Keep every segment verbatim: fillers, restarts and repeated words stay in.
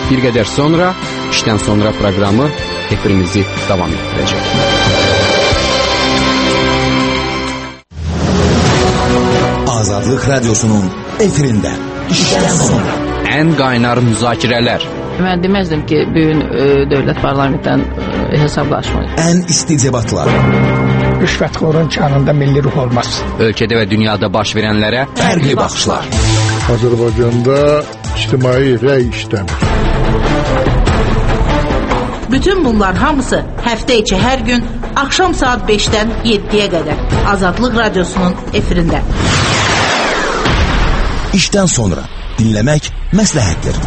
Bir qədər sonra işdən sonra proqramı efirimizi davam etdirəcək. Azadlıq Radyosu'nun efirində işdən sonra ən qaynar müzakirələr. Mən deməzdim ki, bugün e, dövlət parlamentdən e, hesablaşmayın. Ən isti debatlar. Rüşvətxorun canında milli ruh olmaz. Ölkədə və dünyada baş verənlərə Fərqli baxışlar. Azərbaycanda ictimai rəy işləmir. Bütün bunlar hamısı həftə içi hər gün axşam saat beşdən yeddiyə qədər Azadlıq Radyosu'nun efirində. İşdən sonra dinləmək məsləhətdir.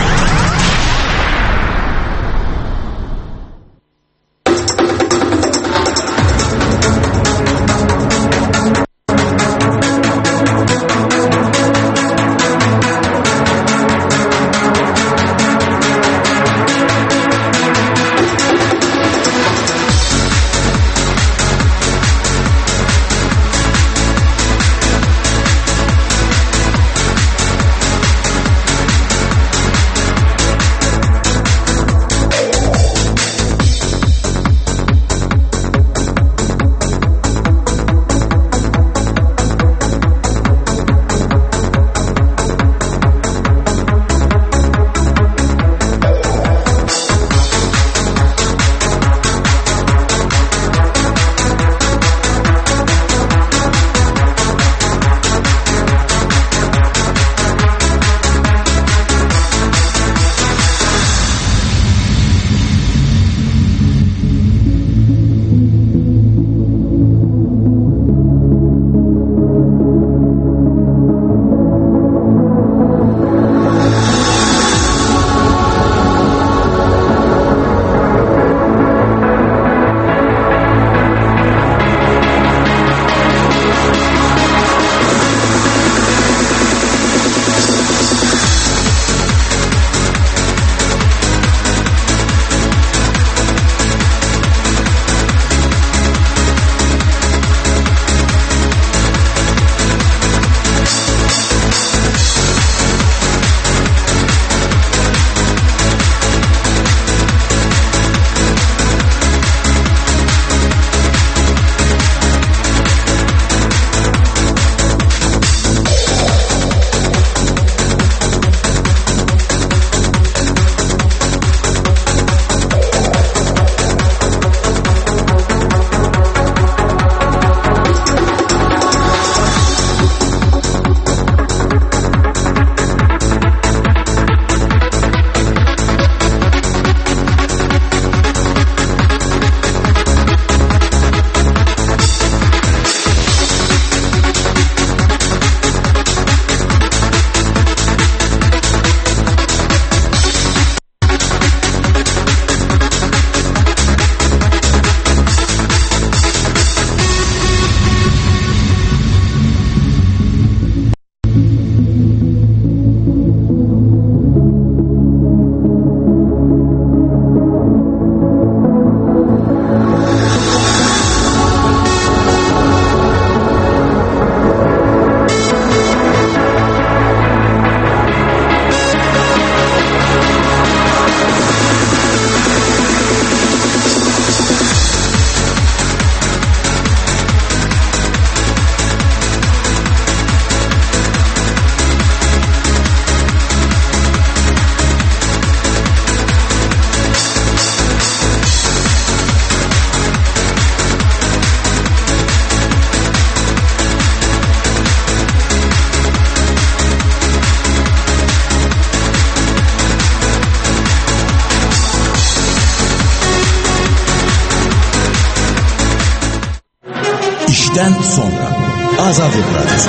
İşdən sonra Azadlıq Radyosu.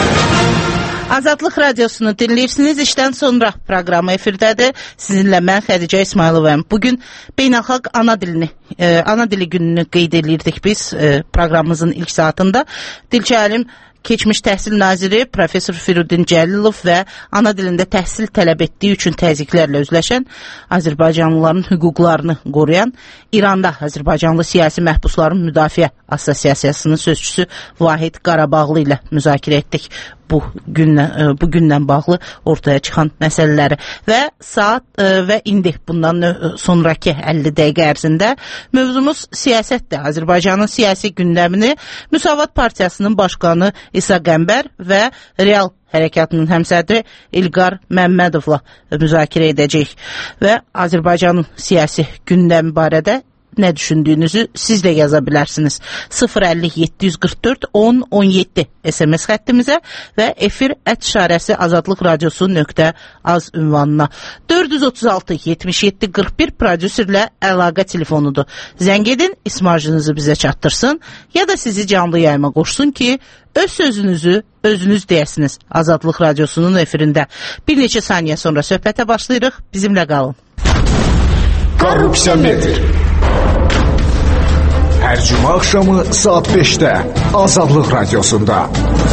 Azadlıq Radiosunu dinləyirsiniz. İşdən sonra proqramı efirdədir. Sizinlə mən Xədicə İsmayılovayım. Bugün beynəlxalq ana dilini, e, ana dili gününü qeyd edirdik biz e, proqramımızın ilk saatında. Dilçi alim, keçmiş təhsil naziri Profesor Firudin Cəlilov və ana dilində təhsil tələb etdiyi üçün təzyiqlərlə üzləşən, Azərbaycanlıların hüquqlarını qoruyan, İranda Azərbaycanlı siyasi məhbusların müdafiə Assosiasiyasının sözçüsü Vahid Qarabağlı ilə müzakirə etdik bu gündən bu gündən bağlı ortaya çıxan məsələləri və saat və indi bundan sonrakı əlli dəqiqə ərzində mövzumuz siyasətdir. Azərbaycanın siyasi gündəmini Müsavat Partiyasının başqanı İsa Qəmbər və Real Hərəkatının həmsədri İlqar Məmmədovla müzakirə edəcəyik və Azərbaycanın siyasi gündəmi barədə nə düşündüyünüzü siz də yaza bilərsiniz. sıfır əlli yeddi yüz qırx dörd on on yeddi S M S xəttimizə və efir ət işarəsi azadlıq radiosu nöqtə az ünvanına. dörd yüz otuz altı yetmiş yeddi qırx bir prodüserlə əlaqə telefonudur. Zəng edin, ismarjınızı bizə çatdırsın ya da sizi canlı yayıma qoşsun ki, öz sözünüzü özünüz deyəsiniz. Azadlıq radiosunun efirində. Bir neçə saniyə sonra söhbətə başlayırıq. Bizimlə qalın. Korrupsiya nedir? Hər cümə axşamı saat beşdə Azadlıq Radiosunda.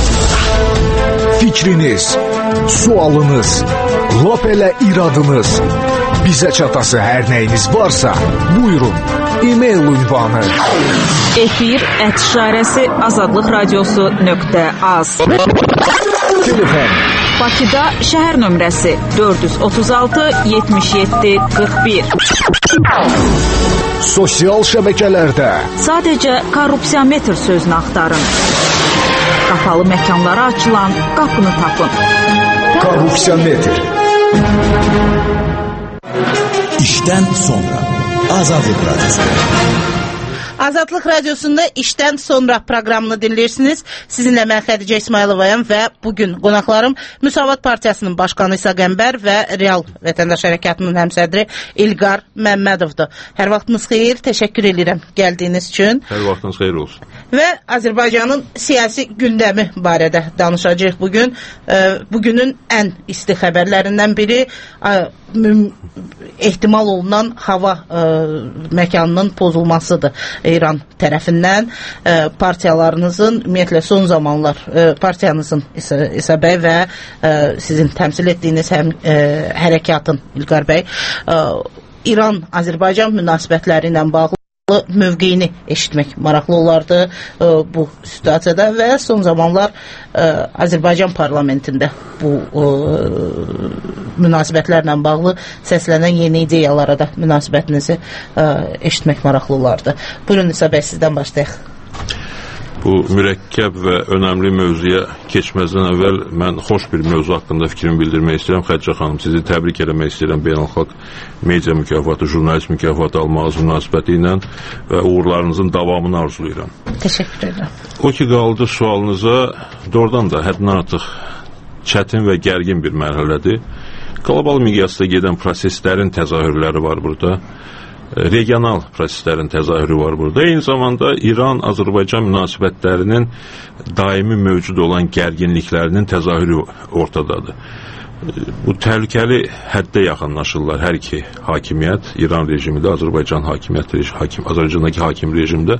Fikriniz, sualınız, lap elə iradınız, bizə çatası hər nəyiniz varsa, buyurun, e-mail ünvanı. Efir ət işarəsi azadlıq radiosu nöqtə az. Telefon Bakıda şəhər nömrəsi dörd yüz otuz altı yetmiş yeddi qırx bir. Sosial şəbəkələrdə Sadəcə korrupsiyametr sözünü axtarın. Qapalı məkanlara açılan qapını tapın. Korrupsiyametr. İşdən sonra Azadlıq Radiosu. Azadlıq Radiosunda işdən sonra proqramını dinləyirsiniz. Sizinlə mən Xədicə İsmayılovayam və bugün qonaqlarım Müsavat Partiyasının başqanı İsa Qəmbər və Real Vətəndaş Hərəkatının həmsədri İlqar Məmmədovdur. Hər vaxtınız xeyir, təşəkkür edirəm gəldiyiniz üçün. Hər vaxtınız xeyir olsun. Və Azərbaycanın siyasi gündəmi barədə danışacağıq bugün. Bugünün ən isti xəbərlərindən biri ehtimal olunan hava məkanının pozulmasıdır. İran tərəfindən e, partiyalarınızın, ümumiyyətlə son zamanlar e, partiyanızın İsa, İsa bəy və e, sizin təmsil etdiyiniz həm e, hərəkatın İlqar bəy e, İran-Azərbaycan münasibətləri ilə bağlı mövqeyini eşitmək maraqlı olardı e, bu situasiyada və son zamanlar e, Azərbaycan parlamentində bu e, münasibətlərlə bağlı səslənən yeni ideyalara da münasibətinizi e, eşitmək maraqlı olardı. Buyurun İsa bəy, sizdən başlayaq. Bu mürəkkəb və önəmli mövzuya keçməzdən əvvəl mən xoş bir mövzu haqqında fikrimi bildirmək istəyirəm. Xədicə xanım, sizi təbrik eləmək istəyirəm beynəlxalq media mükafatı, jurnalist mükafatı almağınız münasibəti ilə və uğurlarınızın davamını arzulayıram. Təşəkkür edirəm. O ki qaldı sualınıza, doğrudan da həddən artıq çətin və gərgin bir mərhələdir. Qlobal miqyasda gedən proseslərin təzahürləri var burada. Regional proseslərin təzahürü var burada. Eyni zamanda İran-Azərbaycan münasibətlərinin daimi mövcud olan gərginliklərinin təzahürü ortadadır. Bu təhlükəli həddə yaxınlaşırlar hər iki hakimiyyət, İran rejimi də, Azərbaycan hakimiyyət rejimi, hakim, Azərbaycandakı hakim rejimdə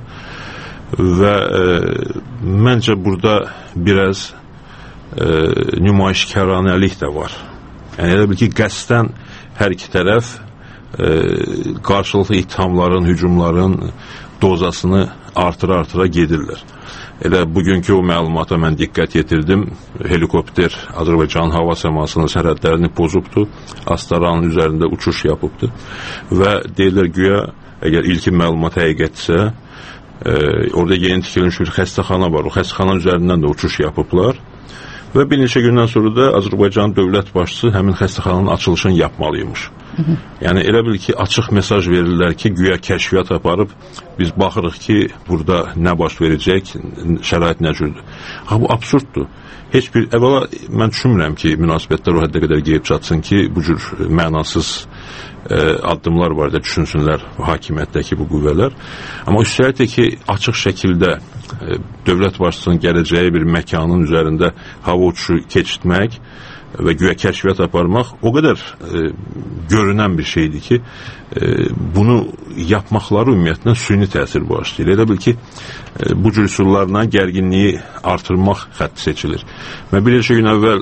və e, məncə burada biraz e, nümayişkaranəlik də var. Yəni elə bil ki, qəsdən hər iki tərəf E, qarşılıqlı ithamların, hücumların dozasını artıra-artıra gedirlər. Elə bugünkü o məlumata mən diqqət yetirdim. Helikopter Azərbaycan hava səmasının sərhədlərini pozubdur. Astaranın üzərində uçuş yapıbdır. Və deyirlər güya, əgər ilkin məlumat həqiqətsə, e, orada yeni tikilmiş bir xəstəxana var. O xəstəxananın üzərindən də uçuş yapıblar. Və bir neçə gündən sonra da Azərbaycan dövlət başçısı həmin xəstəxananın açılışını yapmalıymış. Hı -hı. Yəni elə bil ki, açıq mesaj verirlər ki, güya kəşfiyyat aparıb biz baxırıq ki, burada nə baş verəcək, şərait nə cürdür. Ha, bu absurddur. Heç bir, əvvəla mən düşünmürəm ki, münasibətlər o həddə qədər geyib çatsın ki, bu cür mənasız e, addımlar var da düşünsünlər hakimiyyətdəki bu qüvvələr. Amma üstəlik ki, açıq şəkildə e, dövlət başçısının gələcəyi bir məkanın üzərində hava uçuşu keçirtmək və güya kəşfiyyat aparmaq o qədər e, görünən bir şeydir ki, e, bunu yapmaqları ümumiyyətlə süni təsir bağışlayır. Elə bil ki, e, bu cür üsullarla gərginliyi artırmaq xətti seçilir. Mən bir neçə gün əvvəl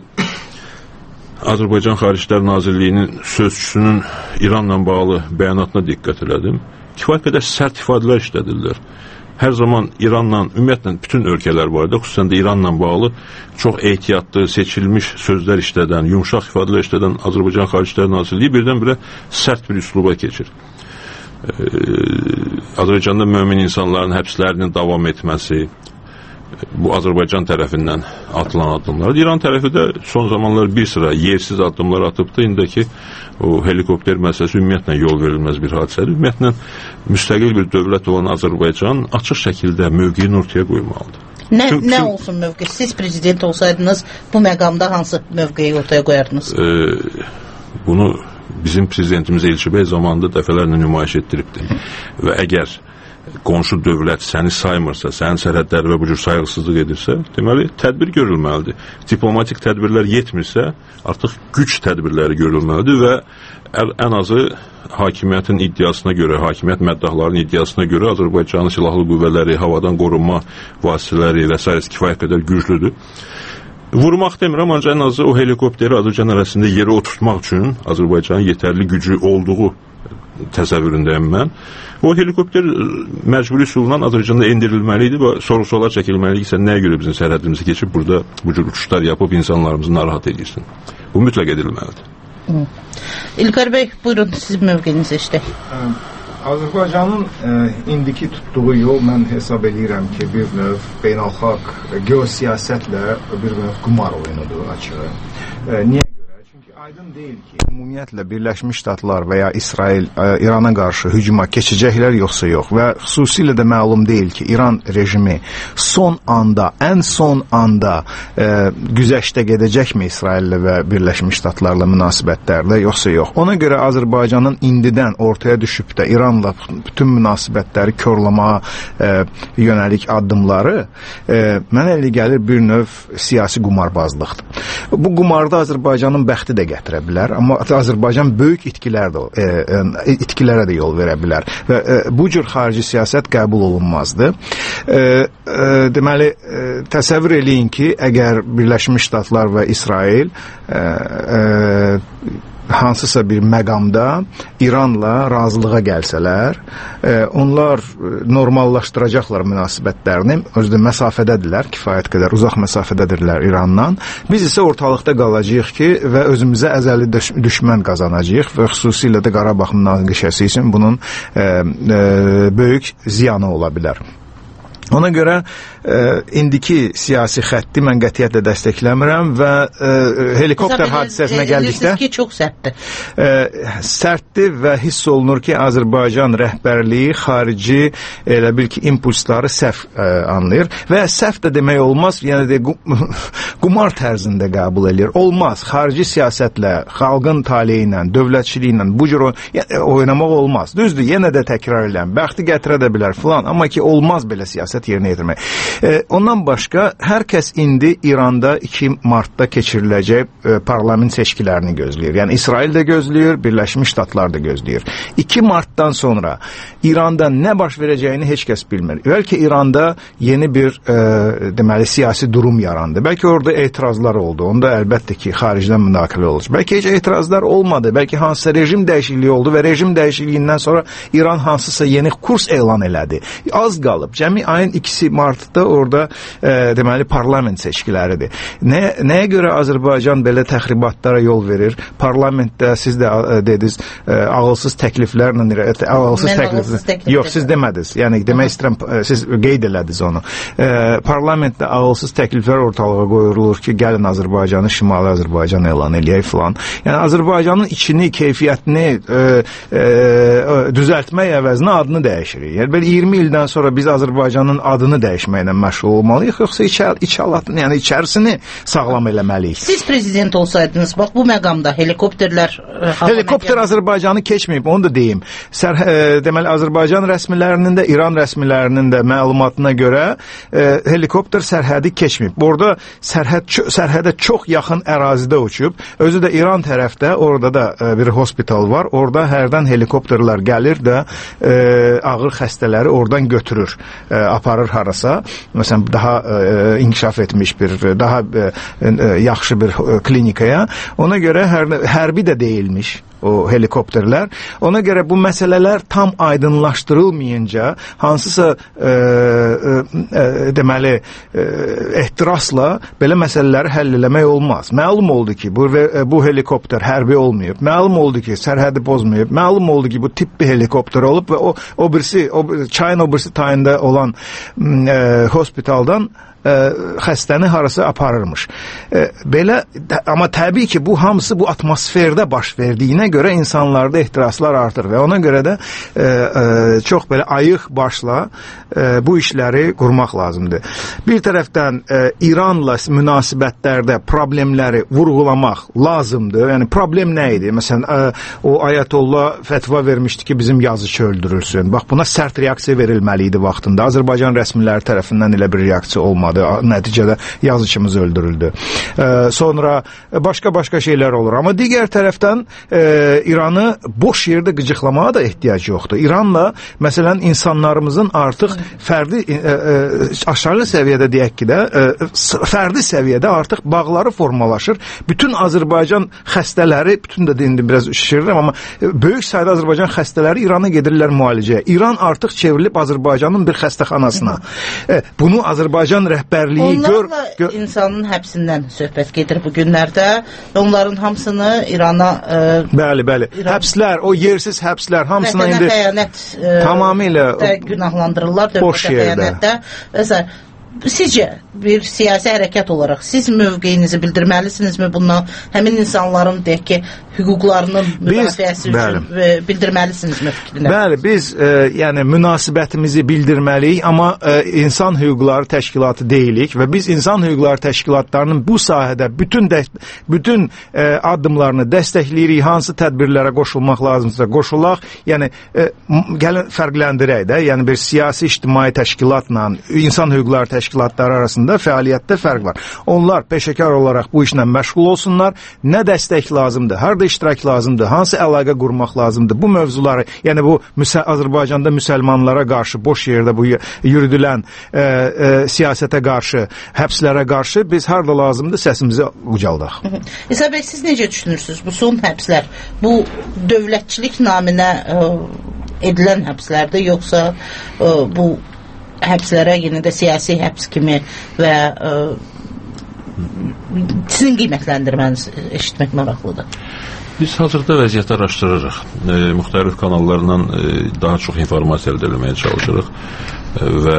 Azərbaycan Xariclər Nazirliyinin sözçüsünün İranla bağlı bəyanatına diqqət elədim. Kifayət qədər sərt ifadələr işlədirlər. hər zaman İranla, ümumiyyətlə bütün ölkələr var idi, xüsusən də İranla bağlı çox ehtiyatlı, seçilmiş sözlər işlədən, yumşaq ifadələr işlədən Azərbaycan Xarici İşlər Nazirliyi birdən-birə sərt bir üsluba keçir. Ee, Azərbaycanda mömin insanların həbslərinin davam etməsi, bu Azərbaycan tərəfindən atılan addımlar. İran tərəfi də son zamanlar bir sıra yersiz addımlar atıbdı. İndəki o helikopter məsələsi ümumiyyətlə yol verilməz bir hadisədir. Ümumiyyətlə müstəqil bir dövlət olan Azərbaycan açıq şəkildə mövqeyini ortaya qoymalıdır. Nə, Tüm, nə tüm, olsun mövqe? Siz prezident olsaydınız bu məqamda hansı mövqeyi ortaya qoyardınız? E, bunu bizim prezidentimiz Elçi bəy zamanında dəfələrlə nümayiş etdiribdir. Və əgər qonşu dövlət səni saymırsa, sənin sərhədləri və bu cür sayğısızlıq edirsə, deməli, tədbir görülməlidir. Diplomatik tədbirlər yetmirsə, artıq güc tədbirləri görülməlidir və ən azı hakimiyyətin iddiasına görə, hakimiyyət məddahlarının iddiasına görə Azərbaycanın silahlı qüvvələri, havadan qorunma vasitələri və s. kifayət qədər güclüdür. Vurmaq demirəm, ancaq ən azı o helikopteri Azərbaycan arasında yerə oturtmaq üçün Azərbaycanın yetərli gücü olduğu təsəvvüründəyim mən. O helikopter məcburi üsulla Azərbaycanda endirilməli idi və soru-suallar çəkilməli idi ki, sən nəyə görə bizim sərhədimizi keçib burada bu cür uçuşlar yapıb insanlarımızı narahat edirsin. Bu mütləq edilməlidir. Hı. İlqar bəy, buyurun sizin mövqeyinizi işlək. Azərbaycanın e, indiki tutduğu yol mən hesab edirəm ki, bir növ beynəlxalq geosiyasətlə bir növ qumar oyunudur açığı. E, niyə görə? Çünki aydın deyil ki, ümumiyyətlə Birləşmiş Ştatlar və ya İsrail e, İrana qarşı hücuma keçəcəklər yoxsa yox və xüsusilə də məlum deyil ki, İran rejimi son anda, ən son anda e, güzəştə gedəcəkmi İsraillə və Birləşmiş Ştatlarla münasibətlərlə yoxsa yox. Ona görə Azərbaycanın indidən ortaya düşüb də İranla bütün münasibətləri körlamağa e, yönəlik addımları e, mənə elə gəlir bir növ siyasi qumarbazlıqdır. Bu qumarda Azərbaycanın bəxti də gətirə bilər, amma Azərbaycan böyük itkilər də, e, e, itkilərə də yol verə bilər və e, bu cür xarici siyasət qəbul olunmazdı. E, e, deməli, e, təsəvvür eləyin ki, əgər Birləşmiş Ştatlar və İsrail e, e, hansısa bir məqamda İranla razılığa gəlsələr, e, onlar normallaşdıracaqlar münasibətlərini, özdə məsafədədirlər, kifayət qədər uzaq məsafədədirlər İrandan. Biz isə ortalıqda qalacağıq ki, və özümüzə əzəli düş düşmən qazanacağıq və xüsusilə də Qarabağ münaqişəsi üçün bunun e, e, böyük ziyanı ola bilər. Ona görə e, indiki siyasi xətti mən qətiyyətlə dəstəkləmirəm və e, helikopter hadisəsinə gəldikdə ki, çox sərtdir. E, sərtdir və hiss olunur ki, Azərbaycan rəhbərliyi xarici elə bil ki, impulsları səhv e, anlayır və səhv də demək olmaz, yəni də qumar tərzində qəbul edir. Olmaz, xarici siyasətlə, xalqın taleyi ilə, dövlətçiliyi ilə bu cür oynamaq olmaz. Düzdür, yenə də təkrar edirəm, bəxti gətirə də bilər filan, amma ki, olmaz belə siyasət yerinə yetirmək. E, ondan başqa, hər kəs indi İranda iki martda keçiriləcək e, parlament seçkilərini gözləyir. Yəni, İsrail də gözləyir, Birləşmiş Ştatlar da gözləyir. iki martdan sonra İranda nə baş verəcəyini heç kəs bilmir. Bəlkə İranda yeni bir e, deməli, siyasi durum yarandı. Bəlkə orada etirazlar oldu. Onda əlbəttə ki, xaricdən müdaxilə olur. Bəlkə heç etirazlar olmadı. Bəlkə hansısa rejim dəyişikliyi oldu və rejim dəyişikliyindən sonra İran hansısa yeni kurs elan elədi. Az qalıb. Cəmi ayın ikisi martda orada e, deməli parlament seçkiləridir. Nə, nəyə görə Azərbaycan belə təxribatlara yol verir? Parlamentdə siz də e, dediniz e, ağılsız təkliflərlə ağılsız təkliflər. Təklif yox, siz demədiniz. Yəni demək istəyirəm, siz qeyd elədiniz onu. E, parlamentdə ağılsız təkliflər ortalığa qoyulur ki, gəlin Azərbaycanı Şimali Azərbaycan elan eləyək filan. Yəni Azərbaycanın içini, keyfiyyətini e, e, düzəltmək əvəzinə adını dəyişirik. Yəni belə iyirmi ildən sonra biz Azərbaycanın adını dəyişməklə məşğul olmalıyıq, yoxsa içə, içalatını, yəni içərisini sağlam eləməliyik. Siz prezident olsaydınız, bax bu məqamda helikopterlər helikopter Azərbaycanı keçməyib, onu da deyim. Sər, e, deməli Azərbaycan rəsmilərinin də, İran rəsmilərinin də məlumatına görə e, helikopter sərhədi keçməyib. Orada sərhəd, sərhədə çox yaxın ərazidə uçub. Özü də İran tərəfdə, orada da e, bir hospital var. Orada hərdən helikopterlər gəlir də e, ağır xəstələri oradan götürür, e, aparır harasa. Məsələn, daha e, inkişaf etmiş bir, daha e, e, yaxşı bir e, klinikaya. Ona görə hər, hərbi də deyilmiş. o helikopterlər. Ona görə bu məsələlər tam aydınlaşdırılmayınca hansısa e, e, deməli e, ehtirasla belə məsələləri həll eləmək olmaz. Məlum oldu ki, bu bu helikopter hərbi olmayıb. Məlum oldu ki, sərhədi pozmayıb. Məlum oldu ki, bu tip bir helikopter olub və o o birisi o çayın o birisi tayında olan e, hospitaldan Ə, xəstəni harasa aparırmış. Ə, belə, amma təbii ki, bu hamısı bu atmosferdə baş verdiyinə görə insanlarda ehtiraslar artır və ona görə də ə, ə, çox belə ayıq başla ə, bu işləri qurmaq lazımdır. Bir tərəfdən ə, İranla münasibətlərdə problemləri vurğulamaq lazımdır. Yəni problem nə idi? Məsələn, ə, o Ayətullah fətva vermişdi ki, bizim yazıçı öldürülsün. Bax, buna sərt reaksiya verilməli idi vaxtında. Azərbaycan rəsmiləri tərəfindən elə bir reaksiya olmadı. Nəticədə yazıçımız öldürüldü. Ee, sonra başqa-başqa şeylər olur. Amma digər tərəfdən e, İranı boş yerdə qıcıqlamağa da ehtiyac yoxdur. İranla, məsələn, insanlarımızın artıq fərdi, e, e, aşağı səviyyədə deyək ki də, e, fərdi səviyyədə artıq bağları formalaşır. Bütün Azərbaycan xəstələri, bütün də indi biraz şişirirəm, amma böyük sayda Azərbaycan xəstələri İrana gedirlər müalicəyə. İran artıq çevrilib Azərbaycanın bir xəstəxanasına. E, bunu Azərbaycan rəhbərliyi gör, gör insanın həbsindən söhbət gedir bu günlərdə. Onların hamısını İrana e, bəli, bəli. İran... Həbslər, o yersiz həbslər hamısına Vətənə indi xəyanət e, tamamilə günahlandırırlar. Boş yerdə. Məsələn, sizcə bir siyasi hərəkət olaraq siz mövqeyinizi bildirməlisinizmi bundan? Həmin insanların deyək ki, hüquqlarının müdafiəsi üçün bildirməlisinizmi fikrinə? Bəli, biz e, yəni münasibətimizi bildirməliyik, amma e, insan hüquqları təşkilatı deyilik və biz insan hüquqları təşkilatlarının bu sahədə bütün də, bütün e, addımlarını dəstəkləyirik. Hansı tədbirlərə qoşulmaq lazımsa qoşulaq. Yəni e, gəlin fərqləndirək də, yəni bir siyasi ictimai təşkilatla insan hüquqları təşkilatları təşkilatları arasında fəaliyyətdə fərq var. Onlar peşəkar olaraq bu işlə məşğul olsunlar. Nə dəstək lazımdır, harda iştirak lazımdır, hansı əlaqə qurmaq lazımdır. Bu mövzuları, yəni bu müsə Azərbaycanda müsəlmanlara qarşı boş yerdə bu yürüdülən e, e, siyasətə qarşı, həbslərə qarşı biz harda lazımdır səsimizi ucaldaq. İsa bəy, siz necə düşünürsünüz? Bu son həbslər, bu dövlətçilik naminə e, edilən həbslərdir, yoxsa e, bu həbslərə yenə də siyasi həbs kimi və ə, sizin qiymətləndirməniz eşitmək maraqlıdır. Biz hazırda vəziyyəti araşdırırıq. E, müxtəlif kanallarla e, daha çox informasiya əldə etməyə çalışırıq e, və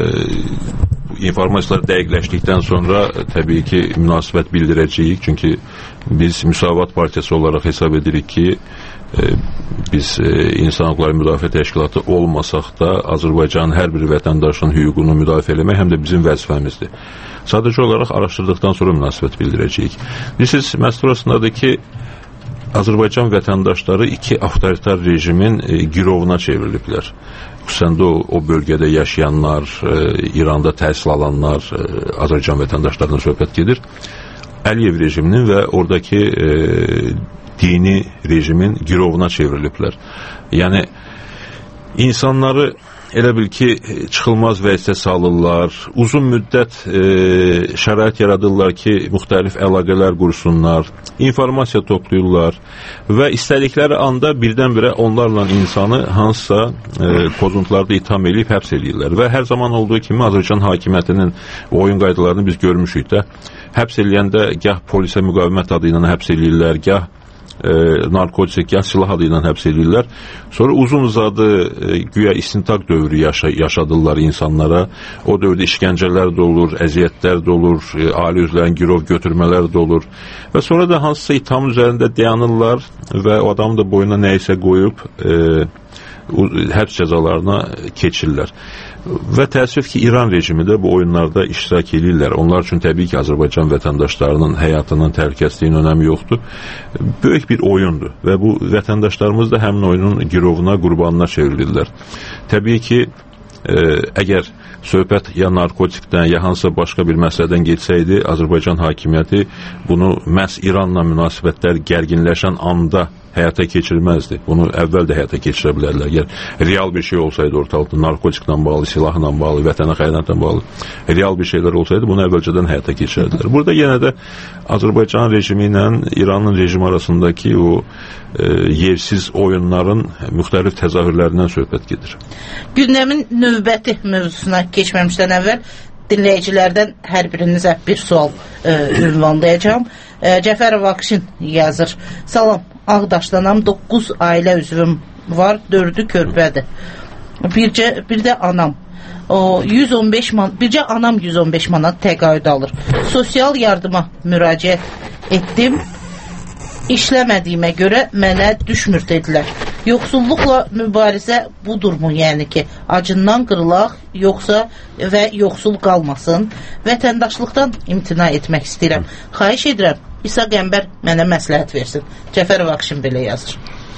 e, informasiyalar dəqiqləşdikdən sonra e, təbii ki, münasibət bildirəcəyik. Çünki biz Müsavat Partiyası olaraq hesab edirik ki, E, biz e, İnsan Hüquqları Müdafiə Təşkilatı olmasaq da Azərbaycanın hər bir vətəndaşının hüququnu müdafiə eləmək həm də bizim vəzifəmizdir. Sadəcə olaraq araşdırdıqdan sonra münasibət bildirəcəyik. Bilirsiniz, məsələ orasındadır ki, Azərbaycan vətəndaşları iki avtoritar rejimin e, girovuna çevriliblər. Xüsusən də o, o bölgədə yaşayanlar, e, İranda təhsil alanlar, e, Azərbaycan vətəndaşlarına söhbət gedir. Əliyev rejiminin və oradakı e, dini rejimin girovuna çevriliblər. Yəni, insanları elə bil ki, çıxılmaz vəziyyətə salırlar, uzun müddət e, şərait yaradırlar ki, müxtəlif əlaqələr qursunlar, informasiya toplayırlar və istədikləri anda birdən-birə onlarla insanı hansısa e, pozuntularda itham edib həbs edirlər və hər zaman olduğu kimi Azərbaycan hakimiyyətinin oyun qaydalarını biz görmüşük də, həbs eləyəndə gah polisə müqavimət adı ilə həbs edirlər, gah E, narkotik, ya silah adı ilə həbs edirlər. Sonra uzun uzadı e, güya istintaq dövrü yaşa yaşadırlar insanlara. O dövrdə işgəncələr də olur, əziyyətlər də olur, e, ali üzvlərin girov götürmələr də olur. Və sonra da hansısa itham üzərində dayanırlar və o adam da boyuna nəyisə qoyub e, həbs cəzalarına keçirlər. Və təəssüf ki, İran rejimi də bu oyunlarda iştirak edirlər. Onlar üçün təbii ki, Azərbaycan vətəndaşlarının həyatının təhlükəsizliyinin önəmi yoxdur. Böyük bir oyundur və bu vətəndaşlarımız da həmin oyunun girovuna, qurbanına çevrilirlər. Təbii ki, e, əgər söhbət ya narkotikdən, ya hansısa başqa bir məsələdən geçsəydi, Azərbaycan hakimiyyəti bunu məhz İranla münasibətlər gərginləşən anda həyata keçirməzdi. Bunu əvvəl də həyata keçirə bilərlər. Əgər real bir şey olsaydı ortalıqda, narkotiklə bağlı, silahla bağlı, vətənə xəyanətlə bağlı real bir şeylər olsaydı, bunu əvvəlcədən həyata keçirərdilər. Burada yenə də Azərbaycan rejimi ilə İranın rejimi arasındakı o e, yersiz oyunların müxtəlif təzahürlərindən söhbət gedir. Gündəmin növbəti mövzusuna keçməmişdən əvvəl dinləyicilərdən hər birinizə bir sual e, ünvanlayacağım. E, Cəfərov Akşin yazır. Salam, Ağdaşdanam, doqquz ailə üzvüm var, dördü körpədir. Bircə, bir də anam. O yüz on beş man, bircə anam yüz on beş manat təqaüd alır. Sosial yardıma müraciət etdim. İşləmədiyimə görə mənə düşmür dedilər. Yoxsulluqla mübarizə budurmu, yəni ki, acından qırılaq, yoxsa və yoxsul qalmasın? Vətəndaşlıqdan imtina etmək istəyirəm. Xahiş edirəm, İsa Qəmbər mənə məsləhət versin. Cəfərov Akşin belə yazır.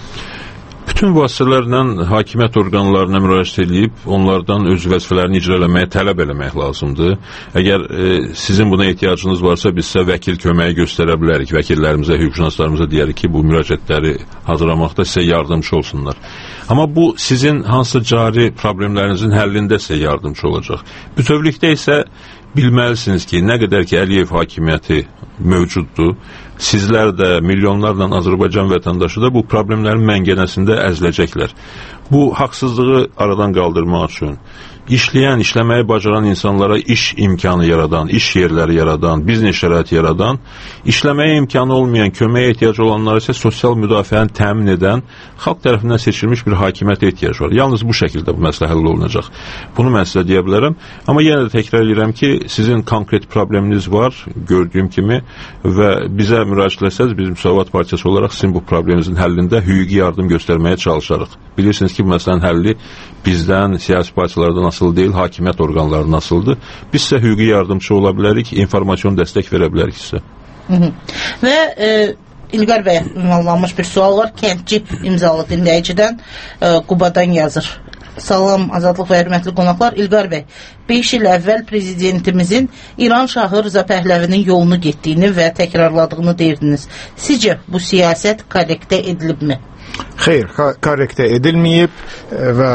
Bütün vasitələrlə hakimiyyət orqanlarına müraciət edib, onlardan öz vəzifələrini icra eləməyə tələb eləmək lazımdır. Əgər e, sizin buna ehtiyacınız varsa, biz sizə vəkil köməyi göstərə bilərik. Vəkillərimizə, hüquqşünaslarımıza deyərik ki, bu müraciətləri hazırlamaqda sizə yardımcı olsunlar. Amma bu sizin hansı cari problemlərinizin həllində sizə yardımcı olacaq. Bütövlükdə isə bilməlisiniz ki, nə qədər ki Əliyev hakimiyyəti mövcuddur, sizlər də, milyonlarla Azərbaycan vətəndaşı da bu problemlərin məngənəsində əziləcəklər. Bu haqsızlığı aradan qaldırmaq üçün işləyən, işləməyi bacaran insanlara iş imkanı yaradan, iş yerləri yaradan, biznes şəraiti yaradan, işləməyə imkanı olmayan, köməyə ehtiyac olanlara isə sosial müdafiəni təmin edən xalq tərəfindən seçilmiş bir hakimiyyətə ehtiyac var. Yalnız bu şəkildə bu məsələ həll olunacaq. Bunu mən sizə deyə bilərəm. Amma yenə də təkrar edirəm ki, sizin konkret probleminiz var, gördüyüm kimi, və bizə müraciət etsəz, biz Müsavat Partiyası olaraq sizin bu probleminizin həllində hüquqi yardım göstərməyə çalışarıq. Bilirsiniz ki, bu məsələnin həlli bizdən, siyasi partiyalardan asılı deyil, hakimiyyət orqanları asılıdır. Biz sizə hüquqi yardımcı ola bilərik, informasiyon dəstək verə bilərik sizə. Hı -hı. Və e, İlqar bəyə ünvanlanmış bir sual var. Kəndçi imzalı dinləyicidən e, Qubadan yazır. Salam, Azadlıq və hörmətli qonaqlar. İlqar bəy, beş il əvvəl prezidentimizin İran Şahı Rıza Pəhləvinin yolunu getdiyini və təkrarladığını deyirdiniz. Sizcə bu siyasət korrektə edilibmi? Xeyr, korrektə edilməyib və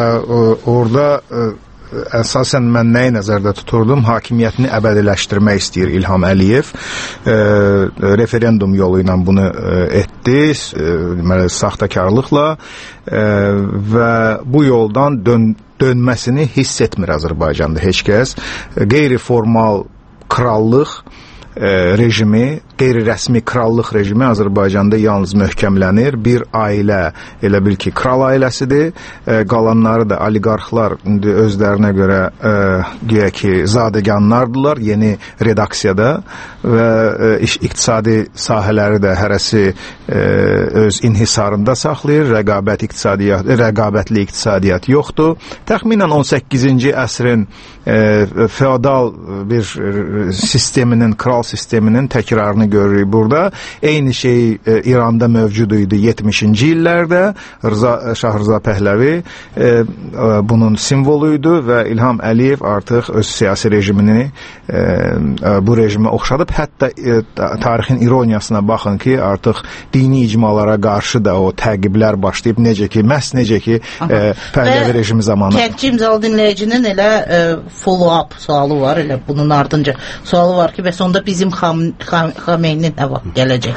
orada əsasən mən nəyi nəzərdə tuturdum? Hakimiyyətini əbədiləşdirmək istəyir İlham Əliyev. E, referendum yolu ilə bunu etdi, deməli, saxtakarlıqla e, və bu yoldan dön dönməsini hiss etmir Azərbaycanda heç kəs. Qeyri-formal krallıq e, rejimi, qeyri-rəsmi krallıq rejimi Azərbaycanda yalnız möhkəmlənir. Bir ailə, elə bil ki, kral ailəsidir. E, qalanları da oliqarxlar özlərinə görə e, güya ki, zadəganlardılar yeni redaksiyada və e, iş, iqtisadi sahələri də hərəsi e, öz inhisarında saxlayır. Rəqabət iqtisadiyyat, rəqabətli iqtisadiyyat yoxdur. Təxminən on səkkizinci əsrin e, feodal bir sisteminin, kral sisteminin təkrarını görürük burada. Eyni şey e, İranda mövcud idi yetmişinci illərdə. Rıza, Şah Rıza Pəhləvi e, e, bunun simvoluydu və İlham Əliyev artıq öz siyasi rejimini e, e, bu rejimə oxşadıb. Hətta e, tarixin ironiyasına baxın ki, artıq dini icmalara qarşı da o təqiblər başlayıb, necə ki, məhz necə ki e, Pəhləvi rejimi zamanı. Kəndçi imzalı dinləyicinin elə e, follow-up sualı var, elə bunun ardınca sualı var ki, bəs onda bizim xam, xam, Xameyni nə vaxt gələcək?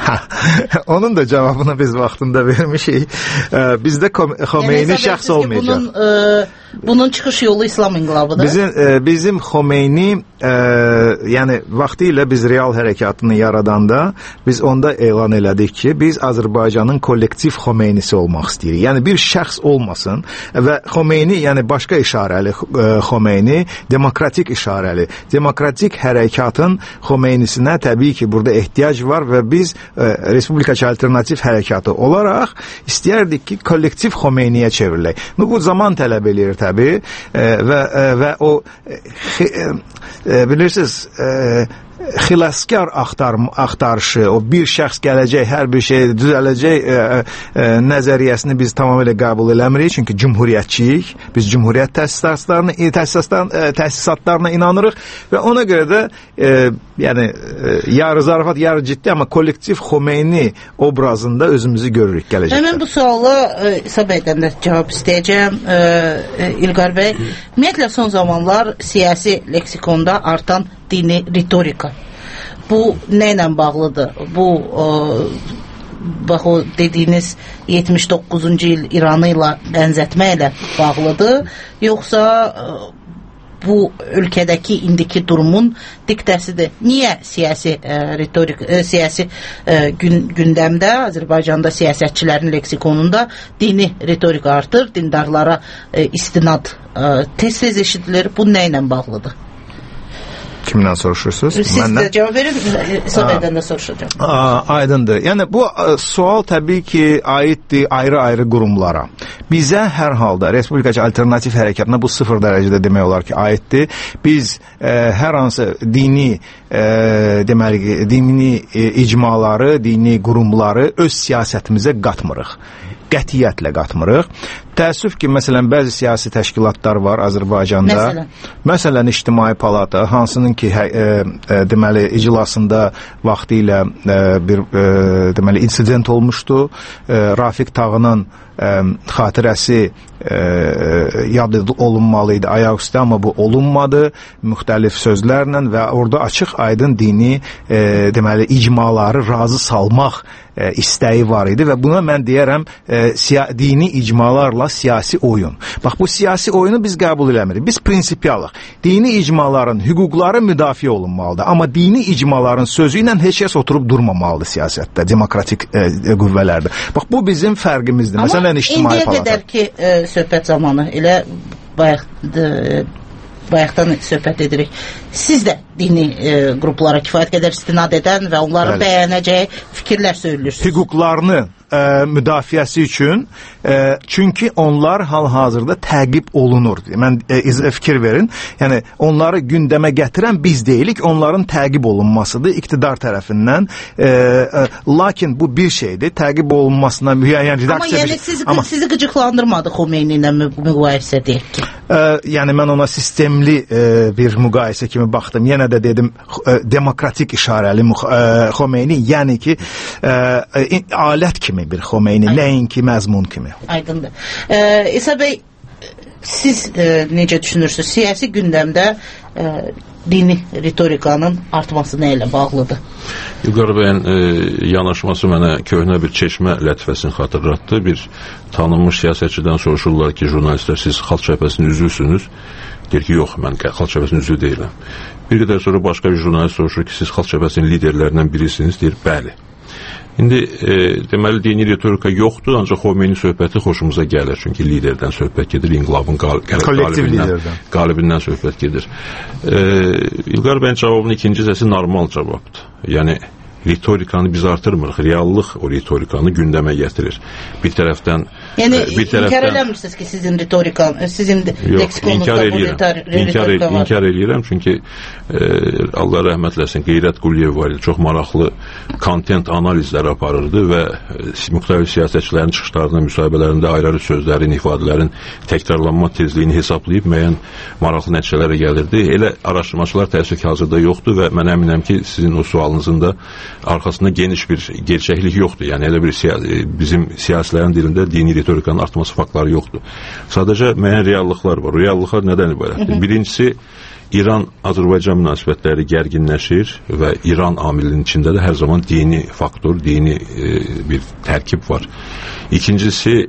Onun da cavabını biz vaxtında vermişik. E, bizdə Xameyni yəni, şəxs olmayacaq. Bunun, e, bunun çıxış yolu İslam inqilabıdır. Bizim, e, bizim Xameyni e, yəni vaxtı ilə biz real hərəkatını yaradanda biz onda elan elədik ki, biz Azərbaycanın kollektiv Xomeynisi olmaq istəyirik. Yəni bir şəxs olmasın və Xomeyni, yəni başqa işarəli e, Xomeyni, demokratik işarəli. Demokratik hərəkatın Xomeynisinə təbii ki, burada ehtiyac var və biz e, Respublikaçı Alternativ Hərəkatı olaraq istəyərdik ki, kollektiv Xomeyniyə çevrilək. Bu zaman tələb eləyir təbii e, və, e, və o e, e, bilirsiniz, e, xilaskar axtar, axtarışı, o bir şəxs gələcək, hər bir şey düzələcək e, e, nəzəriyyəsini biz tamamilə qəbul eləmirik. Çünki cümhuriyyətçiyik. Biz cümhuriyyət təsisatlarına, təsisatlarına, təsisatlarına inanırıq və ona görə də e, yəni e, yarı zarafat, yarı ciddi, amma kollektiv Xomeyni obrazında özümüzü görürük gələcəkdə. Mən bu suala e, İsa bəydən də cavab istəyəcəm. E, e, İlqar bəy, ümumiyyətlə son zamanlar siyasi leksikonda artan dini ritorika. Bu nə ilə bağlıdır? Bu e, bax o dediyiniz yetmiş doqquzuncu il İranı ilə bənzətməklə bağlıdır, yoxsa e, bu ölkədəki indiki durumun diktəsidir? Niyə siyasi e, retorik, e, siyasi e, gün, gündəmdə Azərbaycanda siyasətçilərin leksikonunda dini retorik artır, dindarlara e, istinad e, tez-tez eşidilir? Bu nə ilə bağlıdır? Kimdən soruşursunuz? Siz Məndən? də cavab verin, İsa bəydən də soruşacağım. Aa, aydındır. Yəni bu ə, sual təbii ki aiddir ayrı-ayrı qurumlara. Bizə hər halda Respublikaçı Alternativ Hərəkatına bu sıfır dərəcədə demək olar ki aiddir. Biz ə, hər hansı dini ə, deməli dini ə, icmaları, dini qurumları öz siyasətimizə qatmırıq. Qətiyyətlə qatmırıq. Təəssüf ki, məsələn, bəzi siyasi təşkilatlar var Azərbaycanda. Məsələn, məsələn İctimai Palata, hansının ki, hə, e, e, deməli, iclasında vaxtilə e, bir e, deməli, insident olmuşdu. E, Rafiq Tağının e, xatirəsi e, yad olunmalıydı ayaq üstə, amma bu olunmadı. Müxtəlif sözlərlə və orada açıq aydın dini e, deməli, icmaları razı salmaq e, istəyi var idi və buna mən deyərəm e, siya, dini icmalarla siyasi oyun. Bax, bu siyasi oyunu biz qəbul eləmirik. Biz prinsipialıq. Dini icmaların hüquqları müdafiə olunmalıdır. Amma dini icmaların sözü ilə heç kəs oturub durmamalıdır siyasətdə, demokratik e, qüvvələrdə. Bax, bu bizim fərqimizdir. Amma məsələn, İctimai Palata. Amma indiyə qədər ki, e, söhbət zamanı elə bayaq, e, bayaqdan söhbət edirik. Siz də dini e, qruplara kifayət qədər istinad edən və onların Bəli. bəyənəcəyi fikirlər söylürsünüz. Hüquqlarını ə, müdafiəsi üçün, ə, çünki onlar hal-hazırda təqib olunur. Mən ə, fikir verin, yəni onları gündəmə gətirən biz deyilik, onların təqib olunmasıdır iqtidar tərəfindən. Ə, ə, lakin bu bir şeydir, təqib olunmasına müəyyən redaksiya... Amma yəni siz, amma, sizi qıcıqlandırmadı Xomeyni ilə müqayisə deyək ki. Ə, yəni mən ona sistemli ə, bir müqayisə kimi baxdım. Yenə də dedim, ə, demokratik işarəli ə, Xomeyni, yəni ki, ə, ə, alət kimi bir Xomeyni, nəinki məzmun kimi. Aydındır. Ee, İsa bəy, siz e, necə düşünürsünüz? Siyasi gündəmdə e, dini ritorikanın artması nə ilə bağlıdır? İlqar bəyin e, yanaşması mənə köhnə bir çeşmə lətifəsini xatırlatdı. Bir tanınmış siyasətçidən soruşurlar ki, jurnalistlər, siz Xalq Cəbhəsinin üzvüsünüz. Deyir ki, yox, mən Xalq Cəbhəsinin üzvü deyiləm. Bir qədər sonra başqa bir jurnalist soruşur ki, siz Xalq Cəbhəsinin liderlərindən birisiniz. Deyir, bəli. İndi e, deməli dini ritorika yoxdur, ancaq Xomeyni söhbəti xoşumuza gəlir. Çünki liderdən söhbət gedir, inqilabın qal qalibindən, qalibindən söhbət gedir. E, İlqar bəyin cavabının ikinci hissəsi normal cavabdır. Yəni ritorikanı biz artırmırıq, reallıq o ritorikanı gündəmə gətirir. Bir tərəfdən yəni bir tərəfdən inkar eləmirsiniz ki, sizin ritorikan, sizin leksikonunuzda bu ritorika var. İnkar eləyirəm, çünki e, Allah rəhmət eləsin, Qeyrət Quliyev var idi, çox maraqlı kontent analizləri aparırdı və e, müxtəlif siyasətçilərin çıxışlarında, müsahibələrində ayrı-ayrı sözlərin, ifadələrin təkrarlanma tezliyini hesablayıb müəyyən maraqlı nəticələrə gəlirdi. Elə araşdırmaçılar təəssüf ki, hazırda yoxdur və mən əminəm ki, sizin o sualınızın da arxasında geniş bir gerçəklik yoxdur. Yəni elə bir siya bizim siyasilərin dilində dini ritorikanın artması faktları yoxdur. Sadəcə müəyyən reallıqlar var. O reallıqlar nədən ibarətdir? Birincisi, İran-Azərbaycan münasibətləri gərginləşir və İran amilinin içində də hər zaman dini faktor, dini e, bir tərkib var. İkincisi,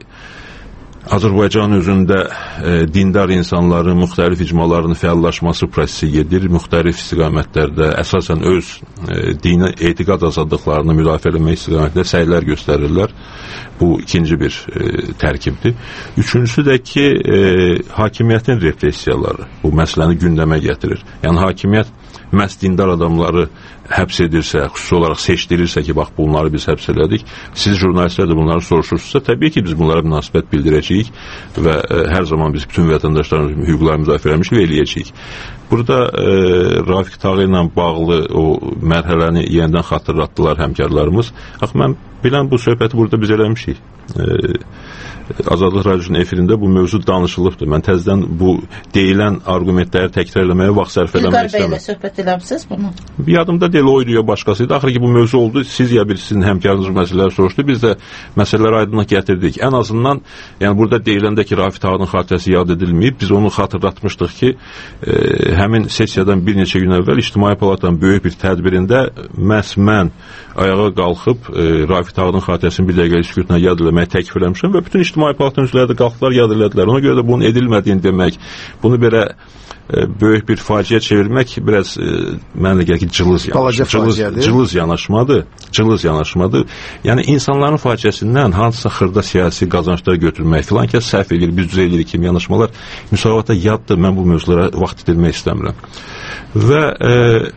Azərbaycan özündə e, dindar insanların, müxtəlif icmaların fəallaşması prosesi gedir. Müxtəlif istiqamətlərdə əsasən öz e, dini etiqad azadlıqlarını müdafiə etmək istiqamətində səylər göstərirlər. Bu ikinci bir e, tərkibdir. Üçüncüsü də ki, e, hakimiyyətin repressiyaları bu məsələni gündəmə gətirir. Yəni hakimiyyət məhz dindar adamları həbs edirsə, xüsusi olaraq seçdirirsə ki, bax bunları biz həbs elədik, siz jurnalistlər də bunları soruşursunuzsa, təbii ki, biz bunlara münasibət bildirəcəyik və ə, hər zaman biz bütün vətəndaşların hüquqlarını müdafiə eləmiş və eləyəcəyik. Burada e, Rafiq Tağı ilə bağlı o mərhələni yenidən xatırlatdılar həmkarlarımız. Axı mən bilən bu söhbəti burada biz eləmişik. E, Azadlıq Radiosunun efirində bu mövzu danışılıbdır. Mən təzədən bu deyilən arqumentləri təkrar eləməyə vaxt sərf eləmək istəmirəm. İlqar bəylə söhbət eləmişsiniz bunu? Yadımda deyil, oydu ya başqasıydı. Axır ki bu mövzu oldu. Siz ya bir sizin həmkarınız məsələləri soruşdu. Biz də məsələləri aydınlıq gətirdik. Ən azından yəni burada deyiləndə ki Rafiq Tağının xatirəsi yad edilməyib. Biz onu xatırlatmışdıq ki e, həmin sessiyadan bir neçə gün əvvəl İctimai Palatanın böyük bir tədbirində məhz mən ayağa qalxıb e, Rafiq Tağının xatirəsini bir dəqiqə sükutuna yad eləməyi təklif eləmişəm və bütün İctimai Palatın üzvləri də qalxdılar, yad elədilər. Ona görə də bunun edilmədiyini demək, bunu belə e, böyük bir faciə çevirmək biraz e, mənə gəlir ki, cılız yanaşmadır. Cılız, cılız yanaşmadır. Cılız yanaşmadır. Yəni insanların faciəsindən hansısa xırda siyasi qazanclar götürmək filan ki, səhv edir, biz düz edirik kimi yanaşmalar müsavata yaddır. Mən bu mövzulara vaxt itirmək istəmirəm. Və e,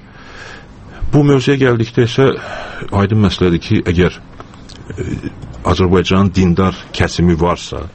bu mövzuya gəldikdə isə aydın məsələdir ki, əgər e, Azərbaycanın dindar kəsimi varsa,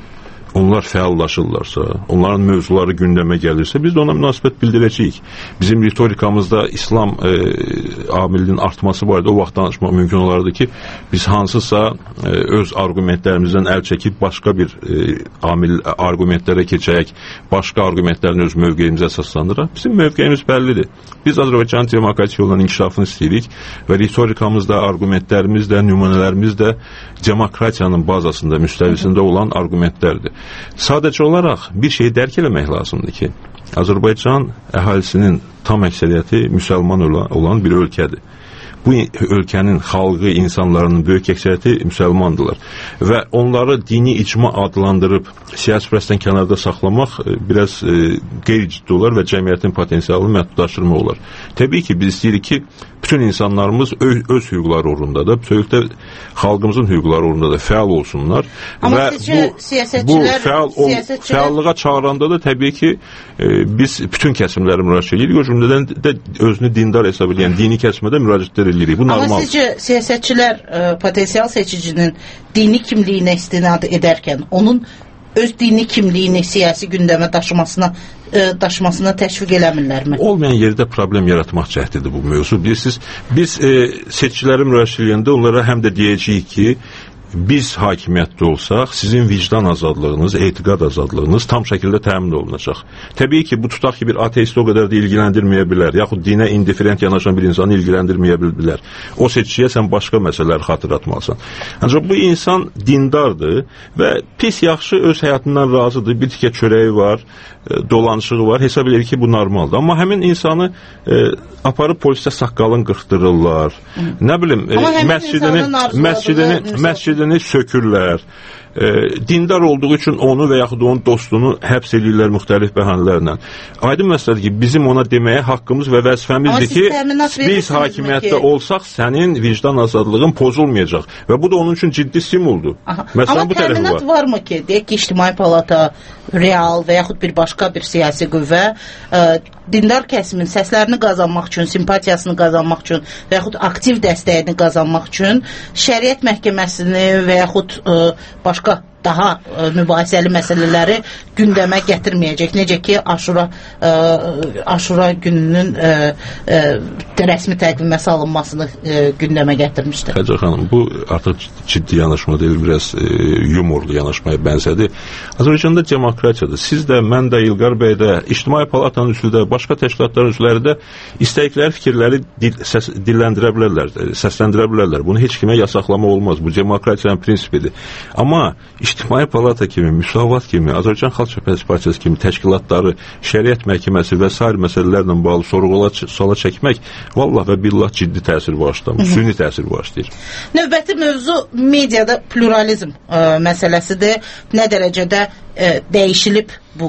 onlar fəallaşırlarsa, onların mövzuları gündəmə gəlirsə, biz də ona münasibət bildirəcəyik. Bizim ritorikamızda İslam e, amilinin artması barədə o vaxt danışmaq mümkün olardı ki, biz hansısa e, öz argumentlərimizdən əl çəkib başqa bir e, amil argumentlərə keçərək, başqa argumentlərin öz mövqeyimizə əsaslandıraq. Bizim mövqeyimiz bəllidir. Biz Azərbaycanın demokratik yolunun inkişafını istəyirik və ritorikamızda, argumentlərimizdə, nümunələrimiz də demokratiyanın bazasında, müstəvisində olan argumentlərdir. Sadəcə olaraq bir şeyi dərk eləmək lazımdır ki, Azərbaycan əhalisinin tam əksəriyyəti müsəlman olan bir ölkədir. Bu ölkənin xalqı, insanların böyük əksəriyyəti müsəlmandırlar və onları dini icma adlandırıb siyasi presdən kənarda saxlamaq biraz e, qeyri-ciddi olar və cəmiyyətin potensialını məhdudlaşdırmaq olar. Təbii ki, biz istəyirik ki, bütün insanlarımız öz, öz hüquqları uğrunda, bütövlükdə xalqımızın hüquqları uğrunda da fəal olsunlar. Amma və sizcə bu, siyasətçilər, bu fəal, ol, siyasətçilər... fəallığa çağıranda da təbii ki, e, biz bütün kəsimləri müraciət edirik. O cümlədən də özünü dindar hesab edən dini kəsimə də müraciətlər edirik. Bu normal. Amma sizcə siyasətçilər e, potensial seçicinin dini kimliyinə istinad edərkən onun öz dini kimliyini siyasi gündəmə daşımasına e, daşımasına təşviq eləmirlərmi? Olmayan yerdə problem yaratmaq cəhdidir bu mövzu. Bilirsiniz, biz e, seçiciləri müraciət edəndə onlara həm də deyəcəyik ki, biz hakimiyyətdə olsaq, sizin vicdan azadlığınız, etiqad azadlığınız tam şəkildə təmin olunacaq. Təbii ki, bu tutaq ki, bir ateisti o qədər də ilgiləndirməyə bilər, yaxud dinə indiferent yanaşan bir insanı ilgiləndirməyə bilər. O seçiciyə sən başqa məsələləri xatırlatmalısan. Ancaq bu insan dindardır və pis yaxşı öz həyatından razıdır, bir tikə çörəyi var, dolanışığı var, hesab edir ki, bu normaldır. Amma həmin insanı e, aparıb polisdə saqqalını qırxdırırlar, nə bilim, e, məscidini, məscidini, məscidini sökürlər. E, dindar olduğu üçün onu və yaxud onun dostunu həbs edirlər müxtəlif bəhanələrlə. Aydın məsələdir ki, bizim ona deməyə haqqımız və vəzifəmizdir ki, biz hakimiyyətdə ki... olsaq, sənin vicdan azadlığın pozulmayacaq. Və bu da onun üçün ciddi stimuldur. Məsələn, amma təminat var. varmı ki, deyək ki, İctimai Palata, real və yaxud bir başqa bir siyasi qüvvə ə, dindar kəsimin səslərini qazanmaq üçün, simpatiyasını qazanmaq üçün və yaxud aktiv dəstəyini qazanmaq üçün şəriət məhkəməsini və yaxud ə, başqa daha ə, mübahisəli məsələləri gündəmə gətirməyəcək. Necə ki, Aşura ə, Aşura gününün ə, ə, rəsmi təqvimə salınmasını ə, gündəmə gətirmişdir. Xəcər xanım, bu artıq ciddi yanaşma deyil, biraz ə, yumorlu yanaşmaya bənzədir. Azərbaycanda demokratiyadır. Siz də, mən də, İlqar bəy də, İctimai Palatanın üzvü də, başqa təşkilatların üzvləri də istədikləri fikirləri dil, səs, dilləndirə bilərlər, səsləndirə bilərlər. Bunu heç kimə yasaqlama olmaz. Bu demokratiyanın prinsipidir. Amma İctimai Palata kimi, Müsavat kimi, Azərbaycan Xalq Cəbhəsi Partiyası kimi təşkilatları, şəriət məhkəməsi və sair məsələlərlə bağlı sorğula sala çəkmək vallah və billah ciddi təsir bağışlamır, süni təsir bağışlayır. Növbəti mövzu mediada pluralizm ə, məsələsidir. Nə dərəcədə ə, dəyişilib bu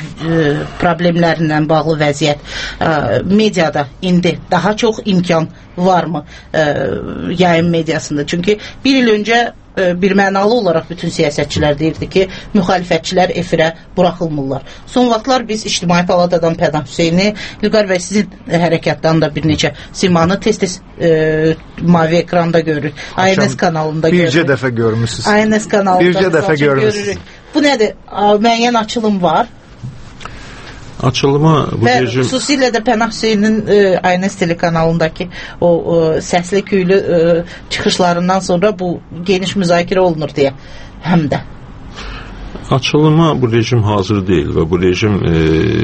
ə, problemlərlə bağlı vəziyyət. Ə, mediada indi daha çox imkan varmı ə, yayın mediasında? Çünki bir il öncə bir mənalı olaraq bütün siyasətçilər deyirdi ki, müxalifətçilər efirə buraxılmırlar. Son vaxtlar biz İctimai Palatadan Pənah Hüseyni, İlqar və sizin hərəkatdan da bir neçə simanı tez-tez e, mavi ekranda görürük. A N S kanalında görürük. Bircə dəfə görmüşsünüz. A N S kanalında bircə dəfə görmüşsünüz. Bu nədir? Müəyyən açılım var. Açılımı bu və rejim... xüsusilə də Pənah Hüseynin e, Aynəs telekanalındakı o e, səsli küylü e, çıxışlarından sonra bu geniş müzakirə olunur deyə həm də. Açılıma bu rejim hazır deyil və bu rejim e,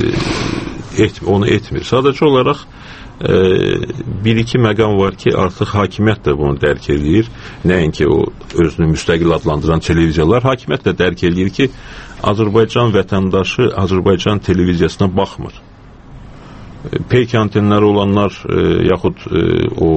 et, onu etmir. Sadəcə olaraq e, bir-iki məqam var ki, artıq hakimiyyət də bunu dərk edir. Nəinki o özünü müstəqil adlandıran televiziyalar, hakimiyyət də dərk edir ki, Azərbaycan vətəndaşı Azərbaycan televiziyasına baxmır. E, peyk antenləri olanlar e, yaxud e, o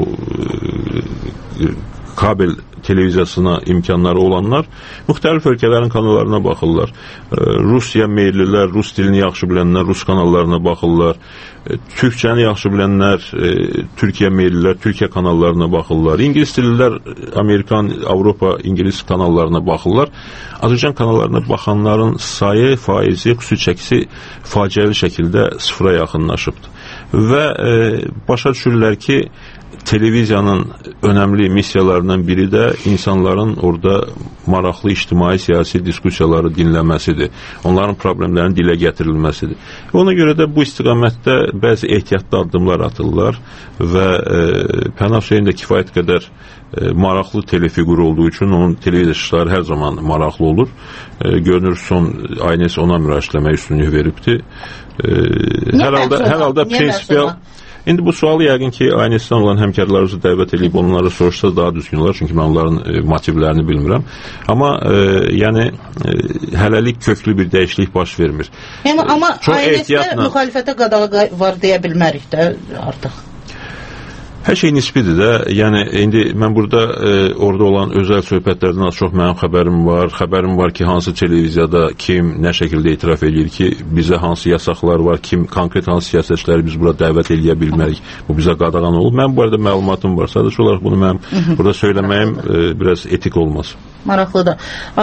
e, kabel televiziyasına imkanları olanlar müxtəlif ölkələrin kanallarına baxırlar. Rusiya meylilər, Rus dilini yaxşı bilənlər Rus kanallarına baxırlar. Türkçəni yaxşı bilənlər Türkiyə meylilər, Türkiyə kanallarına baxırlar. İngilis dillər Amerikan, Avropa, İngilis kanallarına baxırlar. Azərbaycan kanallarına baxanların sayı, faizi, xüsusi çəkisi faciəli şəkildə sıfıra yaxınlaşıbdır. Və e, başa düşürlər ki, televiziyanın önəmli missiyalarından biri də insanların orada maraqlı ictimai siyasi diskusiyaları dinləməsidir. Onların problemlərinin dilə gətirilməsidir. Ona görə də bu istiqamətdə bəzi ehtiyatlı addımlar atırlar və e, Pənah Hüseyin də kifayət qədər e, maraqlı telefigur olduğu üçün onun televiziya işləri hər zaman maraqlı olur. E, görünür son Aynəs ona müraciətləmək üstünlük veribdir. E, hər halda, hər halda prinsipial... İndi bu sualı yəqin ki, Aynəsdən olan həmkarlarımızı dəvət edib onları soruşsa daha düzgün olar, çünki mən onların e, motivlərini bilmirəm. Amma e, yəni e, hələlik köklü bir dəyişiklik baş vermir. Yəni, amma Aynəsdə ehtiyatla... müxalifətə qadağa var deyə bilmərik də artıq. Hər şey nisbidir də, yəni indi mən burada e, orada olan özəl söhbətlərdən az çox mənim xəbərim var. Xəbərim var ki, hansı televiziyada kim nə şəkildə etiraf edir ki, bizə hansı yasaqlar var, kim konkret hansı siyasətçiləri biz bura dəvət edə bilmərik. Bu bizə qadağan olur. Mən bu arada məlumatım var. Sadəcə olaraq bunu mənim burada söyləməyim e, biraz etik olmaz. Maraqlıdır.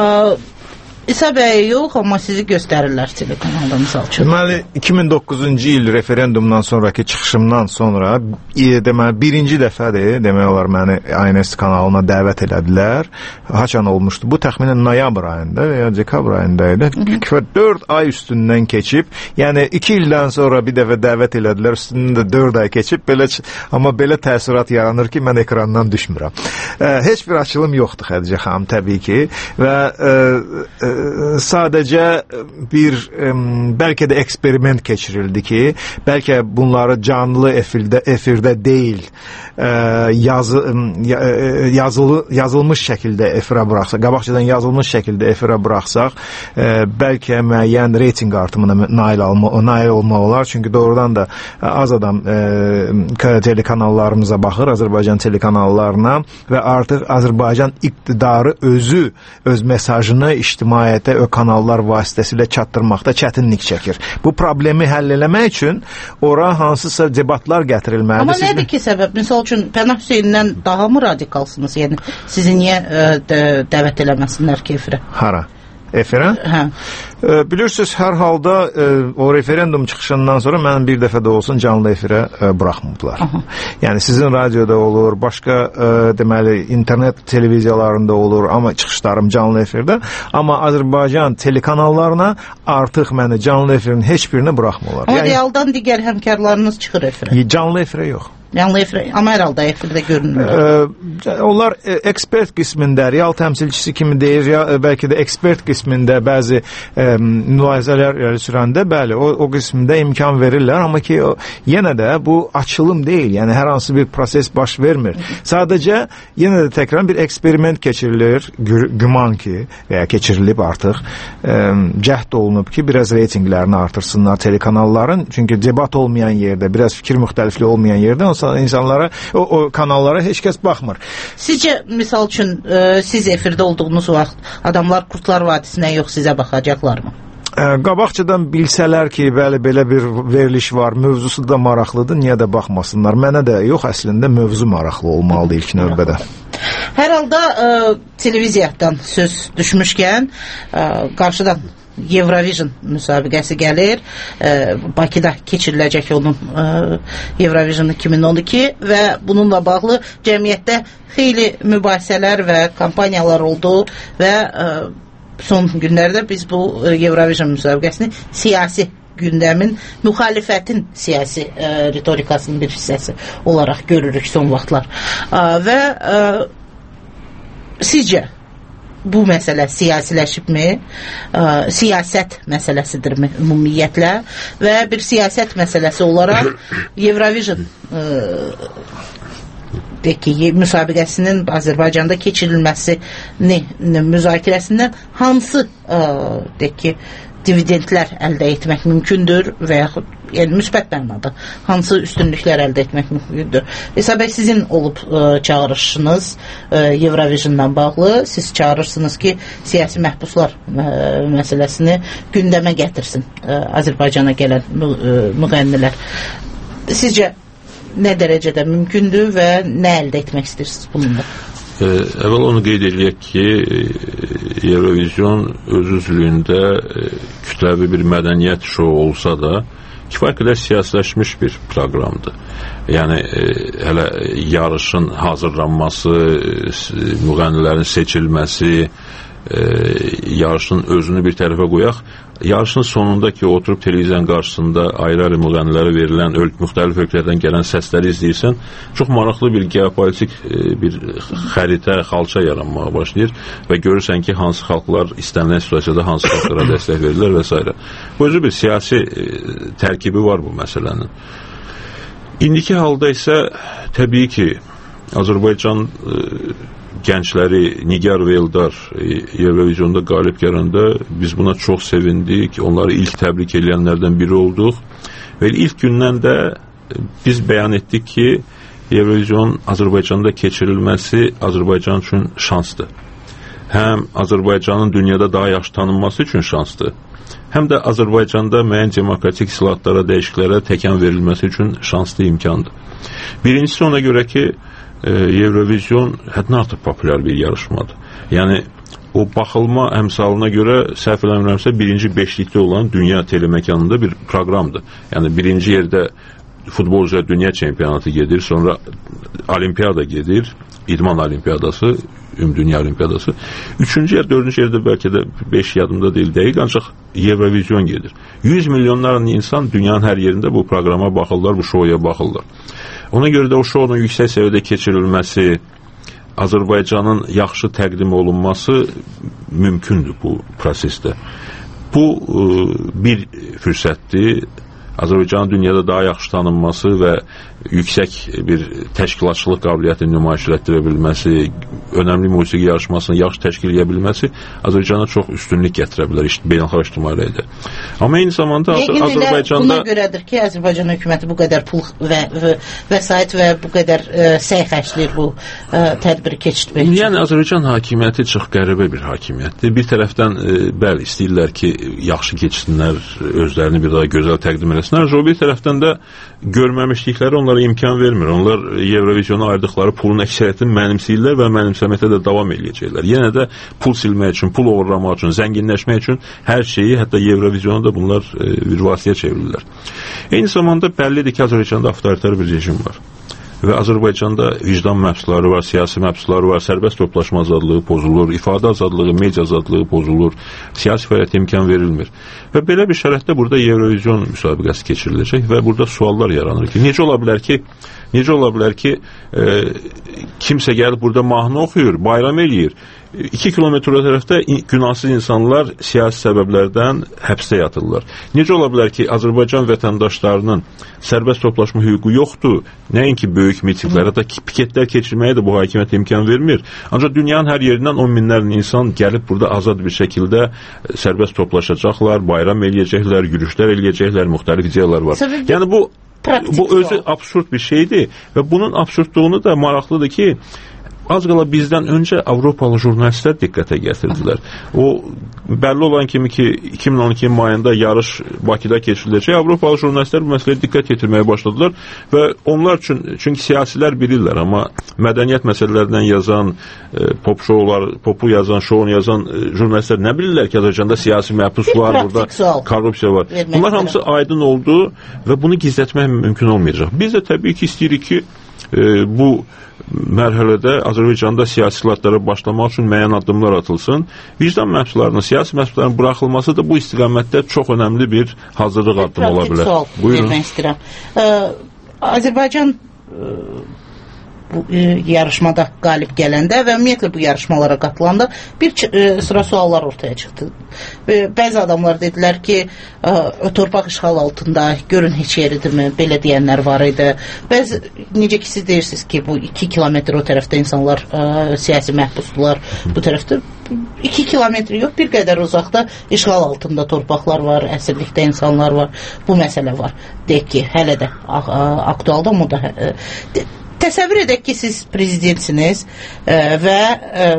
İsa bəy yox, amma sizi göstərirlər telekanalda misal üçün. Deməli, iki min doqquzuncu il referendumdan sonraki çıxışımdan sonra e, deməli, birinci dəfədir, demək olar məni Aynəs kanalına dəvət elədilər. Haçan olmuşdu? Bu təxminən noyabr ayında və ya dekabr ayında idi. dörd ay üstündən keçib, yəni iki ildən sonra bir dəfə dəvət elədilər, üstündən də dörd ay keçib, belə, amma belə təəssürat yaranır ki, mən ekrandan düşmürəm. E, heç bir açılım yoxdur Xədicə xanım, təbii ki, və e, e, sadəcə bir ə, bəlkə də eksperiment keçirildi ki, bəlkə bunları canlı efirdə, efirdə deyil, ə, yazı, ə, yazılı, yazılmış şəkildə efirə buraxsaq, qabaqcadan yazılmış şəkildə efirə buraxsaq, ə, bəlkə müəyyən reyting artımına nail, alma, nail olmaq olar. Çünki doğrudan da az adam ə, telekanallarımıza baxır, Azərbaycan telekanallarına və artıq Azərbaycan iqtidarı özü öz mesajını ictimai o kanallar vasitəsilə çatdırmaqda çətinlik çəkir. Bu problemi həll eləmək üçün ora hansısa debatlar gətirilməlidir. Amma nədir ki səbəb? Misal üçün Pənah Hüseynindən daha mı radikalsınız? Yəni sizi niyə ə, də, dəvət eləməsinlər ki efirə? Hara? Efirə? Hə. E, bilirsiniz, hər halda e, o referendum çıxışından sonra mən bir dəfə də olsun canlı efirə e, buraxmırdılar. Aha. Yəni sizin radioda olur, başqa e, deməli internet televiziyalarında olur, amma çıxışlarım canlı efirdə. Amma Azərbaycan telekanallarına artıq məni canlı efirin heç birini buraxmırlar. Amma yəni, realdan digər həmkarlarınız çıxır efirə. Canlı efirə yox. Canlı efirə, amma hər halda efirdə görünür. Ee, onlar e, ekspert qismində, real təmsilçisi kimi deyir, ya, e, bəlkə də ekspert qismində bəzi e, mülahizələr sürəndə, bəli, o, o qismində imkan verirlər, amma ki, o, yenə də bu açılım deyil, yəni hər hansı bir proses baş vermir. Sadəcə, yenə də təkrar bir eksperiment keçirilir, gü güman ki, veya keçirilib artıq, e, cəhd olunub ki, biraz reytinglərini artırsınlar telekanalların, çünki debat olmayan yerdə, biraz fikir müxtəlifliyi olmayan yerdə, insanlara, o, o kanallara heç kəs baxmır. Sizcə, misal üçün, e, siz efirdə olduğunuz vaxt adamlar Qurtlar Vadisinə yox sizə baxacaqlarmı? E, qabaqcadan bilsələr ki, bəli, belə bir veriliş var, mövzusu da maraqlıdır, niyə də baxmasınlar? Mənə də yox, əslində mövzu maraqlı olmalıdır ilk növbədə. Hər halda e, televiziyadan söz düşmüşkən, e, qarşıdan Eurovision müsabiqəsi gəlir. E, Bakıda keçiriləcək onun e, Eurovision iki min on iki və bununla bağlı cəmiyyətdə xeyli mübahisələr və kampaniyalar oldu və e, son günlərdə biz bu e, Eurovision müsabiqəsini siyasi gündəmin müxalifətin siyasi ə, ritorikasının bir hissəsi olaraq görürük son vaxtlar. Ə, və ə, sizcə bu məsələ siyasiləşibmi? Ə, siyasət məsələsidirmi ümumiyyətlə və bir siyasət məsələsi olaraq Eurovision ə, de ki, müsabiqəsinin Azərbaycanda keçirilməsini müzakirəsindən hansı ə, de ki, dividendlər əldə etmək mümkündür və yaxud yəni müsbət mənada hansı üstünlüklər əldə etmək mümkündür? Hesab bəy, sizin olub ə, çağırışınız ə, Eurovisionla bağlı. Siz çağırırsınız ki, siyasi məhbuslar ə, məsələsini gündəmə gətirsin ə, Azərbaycana gələn mü, ə, müğənnilər. Sizcə nə dərəcədə mümkündür və nə əldə etmək istəyirsiniz bununla? Ə, əvvəl onu qeyd edək ki, Eurovision öz üzlüyündə kütləvi bir mədəniyyət şou olsa da, kifayət qədər siyasiləşmiş bir proqramdır. Yəni, e, hələ yarışın hazırlanması, e, müğənnilərin seçilməsi, e, yarışın özünü bir tərəfə qoyaq, yarışın sonunda ki, oturub televizyon qarşısında ayrı-ayrı müğənnilərə verilən öl müxtəlif ölkələrdən gələn səsləri izləyirsən, çox maraqlı bir geopolitik e, bir xəritə, xalça yaranmağa başlayır və görürsən ki, hansı xalqlar istənilən situasiyada hansı xalqlara dəstək verirlər və s. Bu özü bir siyasi e, tərkibi var bu məsələnin. İndiki halda isə təbii ki, Azərbaycan e, gəncləri Nigar və Eldar Eurovisionda qalib gələndə biz buna çox sevindik. Onları ilk təbrik edənlərdən biri olduq. Və ilk gündən də biz bəyan etdik ki, Eurovision Azərbaycanda keçirilməsi Azərbaycan üçün şansdır. Həm Azərbaycanın dünyada daha yaxşı tanınması üçün şansdır, həm də Azərbaycanda müəyyən demokratik islahatlara, dəyişikliklərə təkan verilməsi üçün şanslı imkandır. Birincisi ona görə ki, Eurovision həddən artıq populyar bir yarışmadır. Yəni, o baxılma əmsalına görə səhv eləmirəmsə birinci beşlikdə olan dünya teleməkanında bir proqramdır. Yəni, birinci yerdə futbolcular dünya çempionatı gedir, sonra olimpiyada gedir, idman olimpiyadası, ümumdünya olimpiyadası. Üçüncü yer, dördüncü yerdə bəlkə də beş yadımda deyil, deyil, ancaq Eurovision gedir. yüz milyonlarla insan dünyanın hər yerində bu proqrama baxırlar, bu şoya baxırlar. Ona görə də o şounun yüksək səviyyədə keçirilməsi, Azərbaycanın yaxşı təqdim olunması mümkündür bu prosesdə. Bu bir fürsətdir. Azərbaycanın dünyada daha yaxşı tanınması və yüksək bir təşkilatçılıq qabiliyyətini nümayiş etdirə bilməsi, önəmli musiqi yarışmasını yaxşı təşkil edə bilməsi Azərbaycana çox üstünlük gətirə bilər beynəlxalq ictimaiyyətdə. Amma eyni zamanda Azərbaycanda buna görədir ki, Azərbaycan hökuməti bu qədər pul və vəsait və bu qədər ə, səy xərcləyir bu ə, tədbiri keçirmək üçün. Yəni Azərbaycan hakimiyyəti çox qəribə bir hakimiyyətdir. Bir tərəfdən ə, bəli istəyirlər ki, yaxşı keçsinlər, özlərini bir daha gözəl təqdim etsinlər. O bir tərəfdən də görməmişlikləri onlara imkan vermir. Onlar Eurovisiona ayırdıqları pulun əksəriyyətini mənimsəyirlər və mənimsəməkdə də davam edəcəklər. Yenə də pul silmək üçün, pul oğurlamaq üçün, zənginləşmək üçün hər şeyi, hətta Eurovisiona da bunlar e, bir vasitəyə çevirirlər. Eyni zamanda bəllidir ki, Azərbaycanda avtoritar bir rejim var. Və Azərbaycanda vicdan məhbusları var, siyasi məhbusları var, sərbəst toplaşma azadlığı pozulur, ifadə azadlığı, media azadlığı pozulur, siyasi fəaliyyətə imkan verilmir. Və belə bir şərətdə burada Eurovision müsabiqəsi keçiriləcək və burada suallar yaranır ki, necə ola bilər ki, necə ola bilər ki, e, kimsə gəlib burada mahnı oxuyur, bayram eləyir. iki kilometr o tərəfdə günahsız insanlar siyasi səbəblərdən həbsdə yatırlar. Necə ola bilər ki, Azərbaycan vətəndaşlarının sərbəst toplaşma hüququ yoxdur, nəinki böyük mitinglər, hətta piketlər keçirməyə də bu hakimiyyət imkan vermir. Ancaq dünyanın hər yerindən on minlərlə insan gəlib burada azad bir şəkildə sərbəst toplaşacaqlar, bayram eləyəcəklər, yürüşlər eləyəcəklər, müxtəlif ideyalar var. Səbəbi yəni bu, bu özü absurd bir şeydir və bunun absurdluğunu da maraqlıdır ki, az qala bizdən öncə Avropalı jurnalistlər diqqətə gətirdilər. O, bəlli olan kimi ki, iki min on iki mayında yarış Bakıda keçiriləcək, Avropalı jurnalistlər bu məsələyə diqqət yetirməyə başladılar və onlar üçün, çünki siyasilər bilirlər, amma mədəniyyət məsələlərindən yazan, e, pop şoular, popu yazan, şounu yazan e, jurnalistlər nə bilirlər ki, Azərbaycanda siyasi məhbus var, burada korrupsiya var. Bunlar hamısı aydın oldu və bunu gizlətmək mümkün olmayacaq. Biz də təbii ki, istəyirik ki, e, bu mərhələdə Azərbaycanda siyasi islahatlara başlamaq üçün müəyyən addımlar atılsın. Vicdan məhbuslarının, siyasi məhbusların buraxılması da bu istiqamətdə çox önəmli bir hazırlıq addımı ola bilər. Sual vermək istəyirəm. Ə, Azərbaycan ə, bu e, yarışmada qalib gələndə və ümumiyyətlə bu yarışmalara qatılanda bir e, sıra suallar ortaya çıxdı. E, bəzi adamlar dedilər ki, e, torpaq işğal altında, görün heç yeridirmi, belə deyənlər var idi. Bəzi, necə ki siz deyirsiniz ki, bu iki kilometr o tərəfdə insanlar e, siyasi məhbusdular, bu tərəfdə iki kilometr yox, bir qədər uzaqda işğal altında torpaqlar var, əsirlikdə insanlar var, bu məsələ var. Deyək ki, hələ də aktualda mı da e, de, təsəvvür edək ki, siz prezidentsiniz e, və e,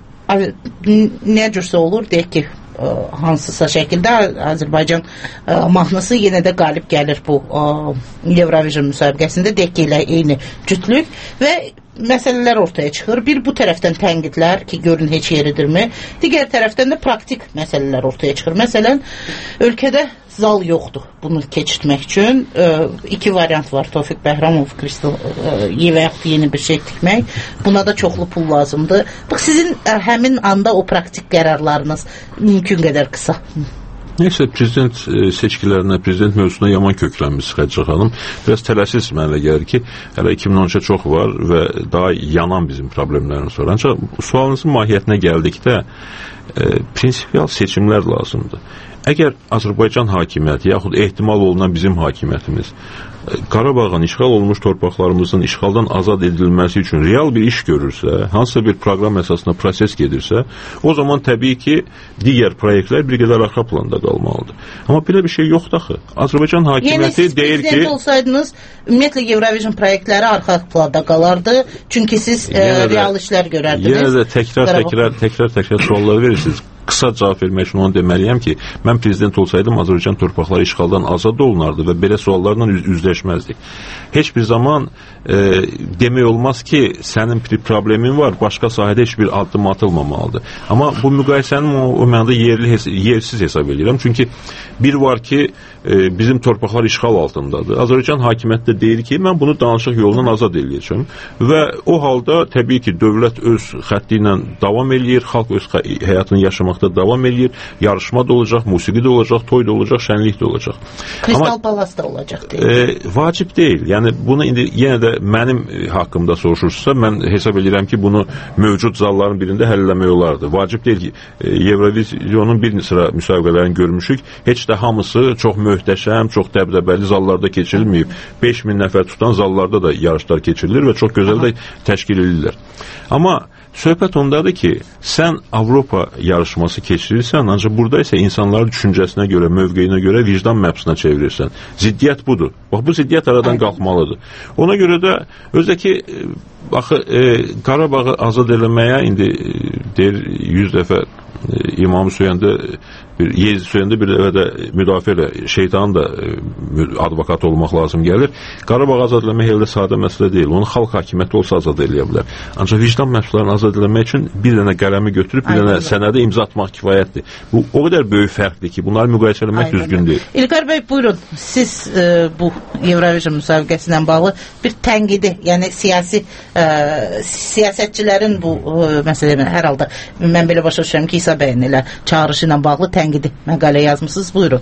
nə cürsə olur, deyək ki, e, hansısa şəkildə Azərbaycan e, mahnısı yenə də qalib gəlir bu e, Eurovision müsabiqəsində, deyək ki, elə eyni cütlük və məsələlər ortaya çıxır. Bir bu tərəfdən tənqidlər ki, görün heç yeridirmi, digər tərəfdən də praktik məsələlər ortaya çıxır. Məsələn, ölkədə zal yoxdur bunu keçirtmək üçün. E, iki variant var. Tofiq Bəhramov, Kristal e, və yaxud yeni bir şey tikmək. Buna da çoxlu pul lazımdır. Bu sizin e, həmin anda o praktik qərarlarınız mümkün qədər qısa. Neysə, prezident e, seçkilərinə, prezident mövzusuna yaman köklənmiş Xədicə xanım. Biraz tələsiz mənə gəlir ki, hələ iki min on üçə çox var və daha yanan bizim problemlərimiz var. Ancaq sualınızın mahiyyətinə gəldikdə e, prinsipial seçimlər lazımdır. Əgər Azərbaycan hakimiyyəti, yaxud ehtimal olunan bizim hakimiyyətimiz Qarabağın işğal olmuş torpaqlarımızın işğaldan azad edilməsi üçün real bir iş görürsə, hansısa bir proqram əsasında proses gedirsə, o zaman təbii ki, digər proyektlər bir qədər arxa planda qalmalıdır. Amma belə bir şey yoxdur axı. Azərbaycan hakimiyyəti yəni, deyir ki... Yəni siz prezident olsaydınız, ümumiyyətlə Eurovision proyektləri arxa planda qalardı, çünki siz e, real işlər görərdiniz. Yenə də təkrar, təkrar, təkrar, təkrar suallar verirsiniz. Qısa cavab vermək üçün onu deməliyəm ki, mən prezident olsaydım Azərbaycan torpaqları işğaldan azad olunardı və belə suallarla üz üzləşməzdik. Heç bir zaman e, demək olmaz ki, sənin bir problemin var, başqa sahədə heç bir addım atılmamalıdır. Amma bu müqayisənin o, o mənada yerli, yersiz hesab edirəm. Çünki bir var ki, e, bizim torpaqlar işğal altındadır. Azərbaycan hakimiyyəti də deyir ki, mən bunu danışıq yolundan azad edəcəm. Və o halda təbii ki, dövlət öz xətti ilə davam eləyir, xalq öz həyatını yaşamaqda davam eləyir, yarışma da olacaq, musiqi də olacaq, toy da olacaq, şənlik də olacaq. Kristal Palas da olacaq deyil. E, vacib deyil. Yəni bunu indi yenə də mənim haqqımda soruşursa, mən hesab edirəm ki, bunu mövcud zalların birində həll eləmək olardı. Vacib deyil ki, e, Eurovisionun bir sıra müsabiqələrini görmüşük. Heç də hamısı çox möhtəşəm, çox dəbdəbəli zallarda keçirilməyib. beş min nəfər tutan zallarda da yarışlar keçirilir və çox gözəl də təşkil edirlər. Amma söhbət ondadır ki, sən Avropa yarışması keçirirsən, ancaq burada isə insanların düşüncəsinə görə, mövqeyinə görə vicdan məhbusuna çevirirsən. Ziddiyyət budur. Bax, bu ziddiyyət aradan qalxmalıdır. Ona görə də özdəki, baxı, e, Qarabağı azad eləməyə indi e, deyir yüz dəfə e, imamı söyəndə bir yezi söyəndə bir dəfə də müdafiə elə, şeytanın da e, advokat olmaq lazım gəlir. Qarabağ azad eləmək elə sadə məsələ deyil. Onu xalq hakimiyyəti olsa azad eləyə bilər. Ancaq vicdan məhbuslarını azad eləmək üçün bir dənə qələmi götürüb, bir dənə sənədə imza atmaq kifayətdir. Bu o qədər böyük fərqdir ki, bunları müqayisə etmək düzgün deyil. İlqar bəy, buyurun. Siz e, bu Eurovision müsabiqəsi ilə bağlı bir tənqidi, yəni siyasi e, siyasətçilərin bu e, məsələyə hər halda mən belə başa düşürəm ki, İsa bəyin elə çağırışı ilə bağlı tənqidi məqalə yazmısınız. Buyurun.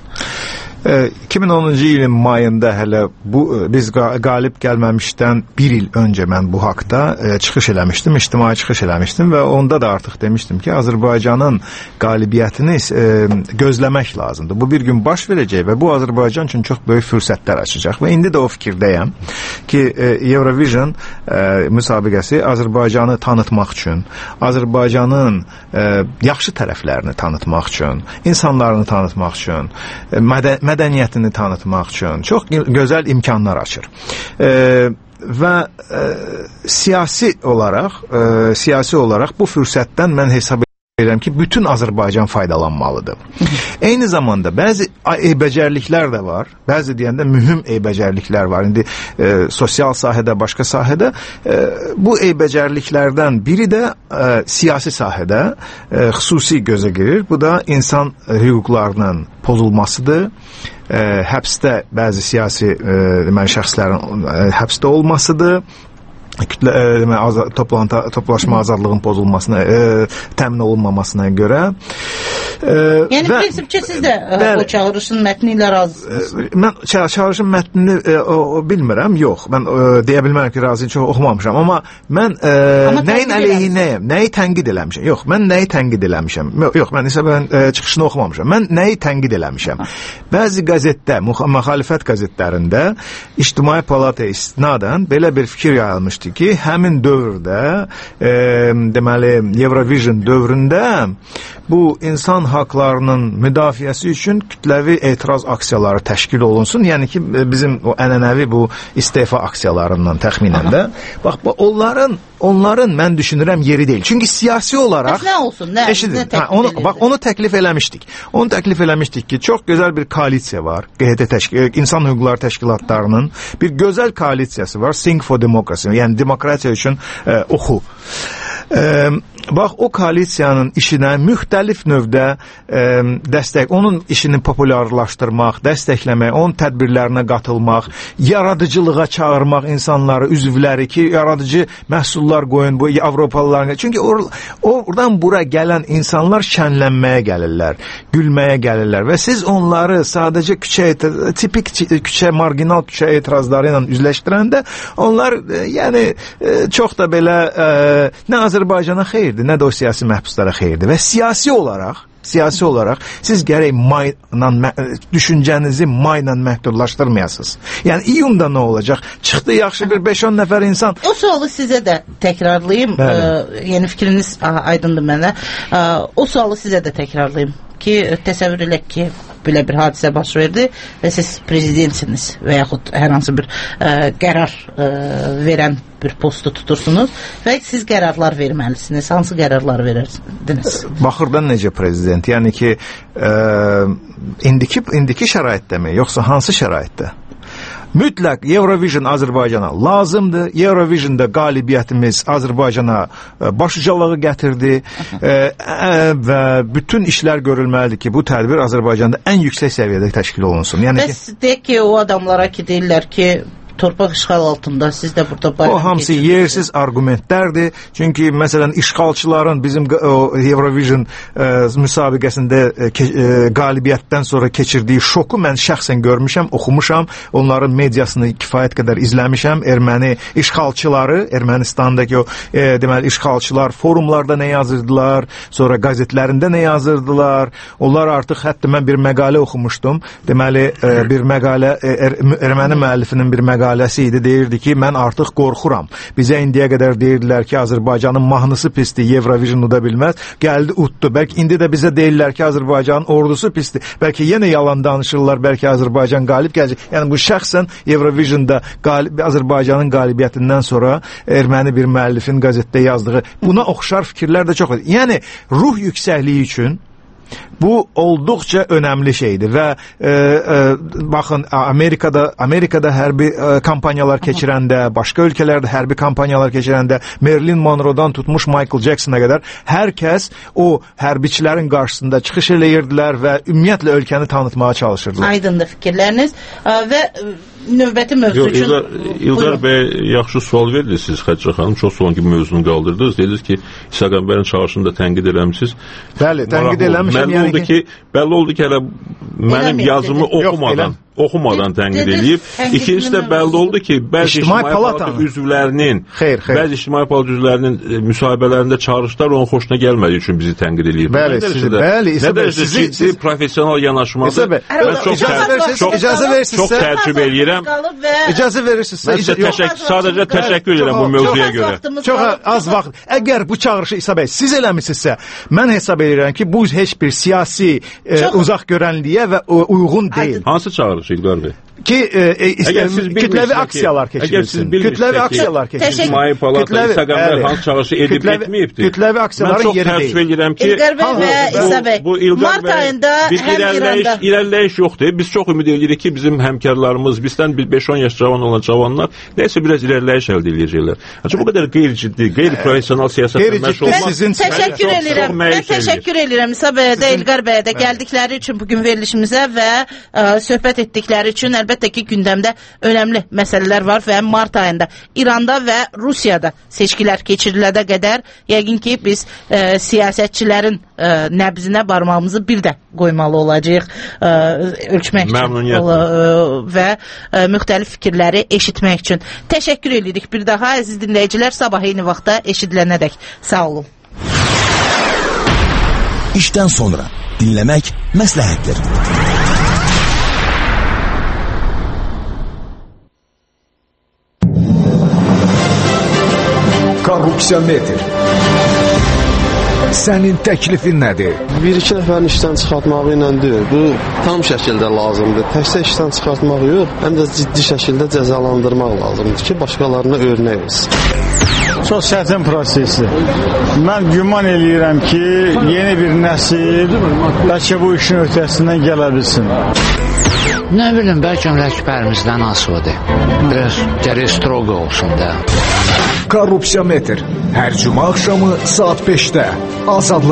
iki min onuncu ilin mayında hələ bu biz qalib gəlməmişdən bir il öncə mən bu haqda e, çıxış eləmişdim, ictimai çıxış eləmişdim və onda da artıq demişdim ki, Azərbaycanın qalibiyyətini e, gözləmək lazımdır. Bu bir gün baş verəcək və bu Azərbaycan üçün çox böyük fürsətlər açacaq və indi də o fikirdəyəm ki, e, Eurovision e, müsabiqəsi Azərbaycanı tanıtmaq üçün, Azərbaycanın e, yaxşı tərəflərini tanıtmaq üçün, insanlarını tanıtmaq üçün, e, mədən mədəniyyətini tanıtmaq üçün çox gözəl imkanlar açır. E, və e, siyasi olaraq e, siyasi olaraq bu fürsətdən mən hesab edirəm ki, bütün Azərbaycan faydalanmalıdır. Eyni zamanda bəzi eybəcərliklər də var. Bəzi deyəndə mühüm eybəcərliklər var. İndi e, sosial sahədə, başqa sahədə e, bu eybəcərliklərdən biri də e, siyasi sahədə e, xüsusi gözə girir. Bu da insan e, hüquqlarının pozulmasıdır. E, həbsdə bəzi siyasi e, deməli şəxslərin e, həbsdə olmasıdır. kütlə e, demək, toplantı toplaşma azadlığının pozulmasına, e, təmin olunmamasına görə. E, yəni və, prinsipcə siz də bəli, o çağırışın mətni ilə razısınız. Mən çağırışın mətnini e, o, o bilmirəm, yox. Mən e, deyə bilmərəm ki, razıyım, çox oxumamışam, amma mən e, amma nəyin əleyhinəyəm, nəyi tənqid eləmişəm? Yox, mən nəyi tənqid eləmişəm? Yox, mən isə mən e, çıxışını oxumamışam. Mən nəyi tənqid eləmişəm? Bəzi qəzetdə, müxalifət qəzetlərində İctimai Palataya istinadən belə bir fikir yayılmışdı ki, həmin dövrdə, e, deməli, Eurovision dövründə bu insan haqlarının müdafiəsi üçün kütləvi etiraz aksiyaları təşkil olunsun. Yəni ki, bizim o ənənəvi bu istefa aksiyalarından təxminən də. Bax, onların onların mən düşünürəm yeri deyil. Çünki siyasi olaraq Bəs nə olsun? Nə, eşidin, nə təklif hə, onu, bax, onu təklif eləmişdik. Onu təklif eləmişdik ki, çox gözəl bir koalisiya var. Q H T təşkil, İnsan Hüquqları Təşkilatlarının bir gözəl koalisiyası var. Sing for Democracy. Yəni demokratiya üçün e, oxu. E, bax, o koalisiyanın işinə müxtəlif növdə e, dəstək, onun işini popularlaşdırmaq, dəstəkləmək, onun tədbirlərinə qatılmaq, yaradıcılığa çağırmaq insanları, üzvləri ki, yaradıcı məhsullar qoyun bu Avropalıların. Çünki or, oradan bura gələn insanlar şənlənməyə gəlirlər, gülməyə gəlirlər və siz onları sadəcə küçə, tipik küçə, marginal küçə etirazları ilə üzləşdirəndə onlar, e, yəni, e, çox da belə e, nə Azərbaycana xeyirdir, nə də o siyasi məhbuslara xeyirdir və siyasi olaraq siyasi olaraq siz gərək mayla, düşüncənizi mayla məhdudlaşdırmayasınız. Yəni iyunda nə olacaq? Çıxdı yaxşı bir beş on nəfər insan. O sualı sizə də təkrarlayım. Ə, yəni fikriniz aydındır mənə. Ə, o sualı sizə də təkrarlayım ki, təsəvvür elək ki, belə bir hadisə baş verdi və siz prezidentsiniz və yaxud hər hansı bir ə, qərar ə, verən bir postu tutursunuz və siz qərarlar verməlisiniz. Hansı qərarlar verirsiniz? Baxırdan necə prezident? Yəni ki, ə, indiki, indiki şəraitdəmi, yoxsa hansı şəraitdə? Mütləq Eurovision Azərbaycana lazımdır. Eurovisionda qalibiyyətimiz Azərbaycana başucalığı gətirdi e, e, və bütün işlər görülməlidir ki, bu tədbir Azərbaycanda ən yüksək səviyyədə təşkil olunsun. Yəni Bəs ki, deyək ki, o adamlara ki, deyirlər ki, torpaq işğal altında, siz də burada bayram o hamısı yersiz argumentlərdir. Çünki məsələn işğalçıların bizim o Eurovision e, müsabiqəsində e, ke, e, qalibiyyətdən sonra keçirdiyi şoku mən şəxsən görmüşəm, oxumuşam. Onların mediasını kifayət qədər izləmişəm. Erməni işğalçıları, Ermənistandakı o e, deməli işğalçılar forumlarda nə yazırdılar, sonra qəzetlərində nə yazırdılar. Onlar artıq hətta mən bir məqalə oxumuşdum. Deməli e, bir məqalə e, er, erməni müəllifinin bir məqalə məqaləsi idi, deyirdi ki, mən artıq qorxuram. Bizə indiyə qədər deyirdilər ki, Azərbaycanın mahnısı pisdir, Eurovision uda bilməz. Gəldi, utdu. Bəlkə indi də bizə deyirlər ki, Azərbaycanın ordusu pisdir. Bəlkə yenə yalan danışırlar, bəlkə Azərbaycan qalib gələcək. Yəni bu şəxsən Eurovisionda qalib, Azərbaycanın qalibiyyətindən sonra erməni bir müəllifin qəzetdə yazdığı buna oxşar fikirlər də çox. Yəni ruh yüksəkliyi üçün bu olduqca önəmli şeydir və e, e, baxın Amerikada Amerikada hərbi e, kampanyalar keçirəndə, başqa ölkələrdə hərbi kampanyalar keçirəndə Marilyn Monroe'dan tutmuş Michael Jackson'a qədər hər kəs o hərbiçilərin qarşısında çıxış eləyirdilər və ümumiyyətlə ölkəni tanıtmağa çalışırdılar. Aydındır fikirləriniz və növbəti mövzu üçün... İldar, İldar bəy, yaxşı sual verdiniz siz, Xədicə xanım, çox son ki mövzunu qaldırdınız. Dediniz ki, İsa Qəmbərin çağrışını da tənqid eləmişsiniz. Bəli, tənqid eləmişəm. Bəlli oldu ki, bəlli oldu ki, hələ mənim yazımı oxumadan, oxumadan tənqid eləyib. İkincisi də bəlli oldu ki, bəzi İctimai Palata üzvlərinin, bəzi İctimai Palata üzvlərinin müsahibələrində çağrışlar onun xoşuna gəlmədiyi üçün bizi tənqid eləyir. Bəli, bəli. Nə dərəcədə ciddi, professional yanaşmadır. İcazə verirsiniz. Çox təəccüb eləyirəm. İcazə verirsinizsə, sadəcə təşəkkür edirəm bu mövzuya görə. Çox az vaxt. Əgər bu çağrışı İsa bəy siz eləmisinizsə, mən hesab edirəm ki, bu heç bir siyasi e, uzaq görənliyə və uyğun deyil. Hansı çağrışı İlqar bəy? Ki e, e, kütləvi aksiyalar keçirilsin. Kütləvi aksiyalar keçirilsin. İctimai Palata İsa Qəmbər hansı çağrışı edib etməyibdir? Kütləvi aksiyaların yeri deyil. Mən çox təəssüf edirəm ki, İlqar bəy və İsa bəy, mart ayında həm İranda irəliləyiş yoxdur. Biz çox ümid edirik ki, bizim həmkarlarımız, bizdən beş on yaş cavan olan cavanlar nəsə biraz irəliləyiş əldə edəcəklər. Çünki bu qədər qeyri-ciddi, qeyri-professional siyasətlə məşğul olmaq. Təşəkkür edirəm. Mən təşəkkür edirəm İsa bəyə də, İlqar bəyə də gəldikləri üçün bugün verilişimizə və ə, söhbət etdikləri üçün. əlbəttə ki, gündəmdə önəmli məsələlər var və mart ayında İranda və Rusiyada seçkilər keçirilədə qədər yəqin ki, biz e, siyasətçilərin e, nəbzinə barmağımızı bir də qoymalı olacağıq, e, ölçmək üçün ola, e, və e, müxtəlif fikirləri eşitmək üçün. Təşəkkür edirik bir daha əziz dinləyicilər, sabah eyni vaxtda eşidilənədək. Sağ olun. İşdən sonra dinləmək məsləhətdir. Korrupsiyametr. Sənin təklifin nədir? Bir-iki nəfərin işdən çıxartmağı ilə deyil, bu tam şəkildə lazımdır. Təkcə işdən çıxartmaq yox, həm də ciddi şəkildə cəzalandırmaq lazımdır ki, başqalarına örnək olsun. Çox çətin prosesdir. Mən güman eləyirəm ki, yeni bir nəsil bəlkə bu işin ötəsindən gələ bilsin. Nə bilim, bəlkə rəhbərimizdən asılıdır. Biraz gərək stroq olsun da. Korrupsiyametr. Hər cümə axşamı saat beşdə. Azadlıq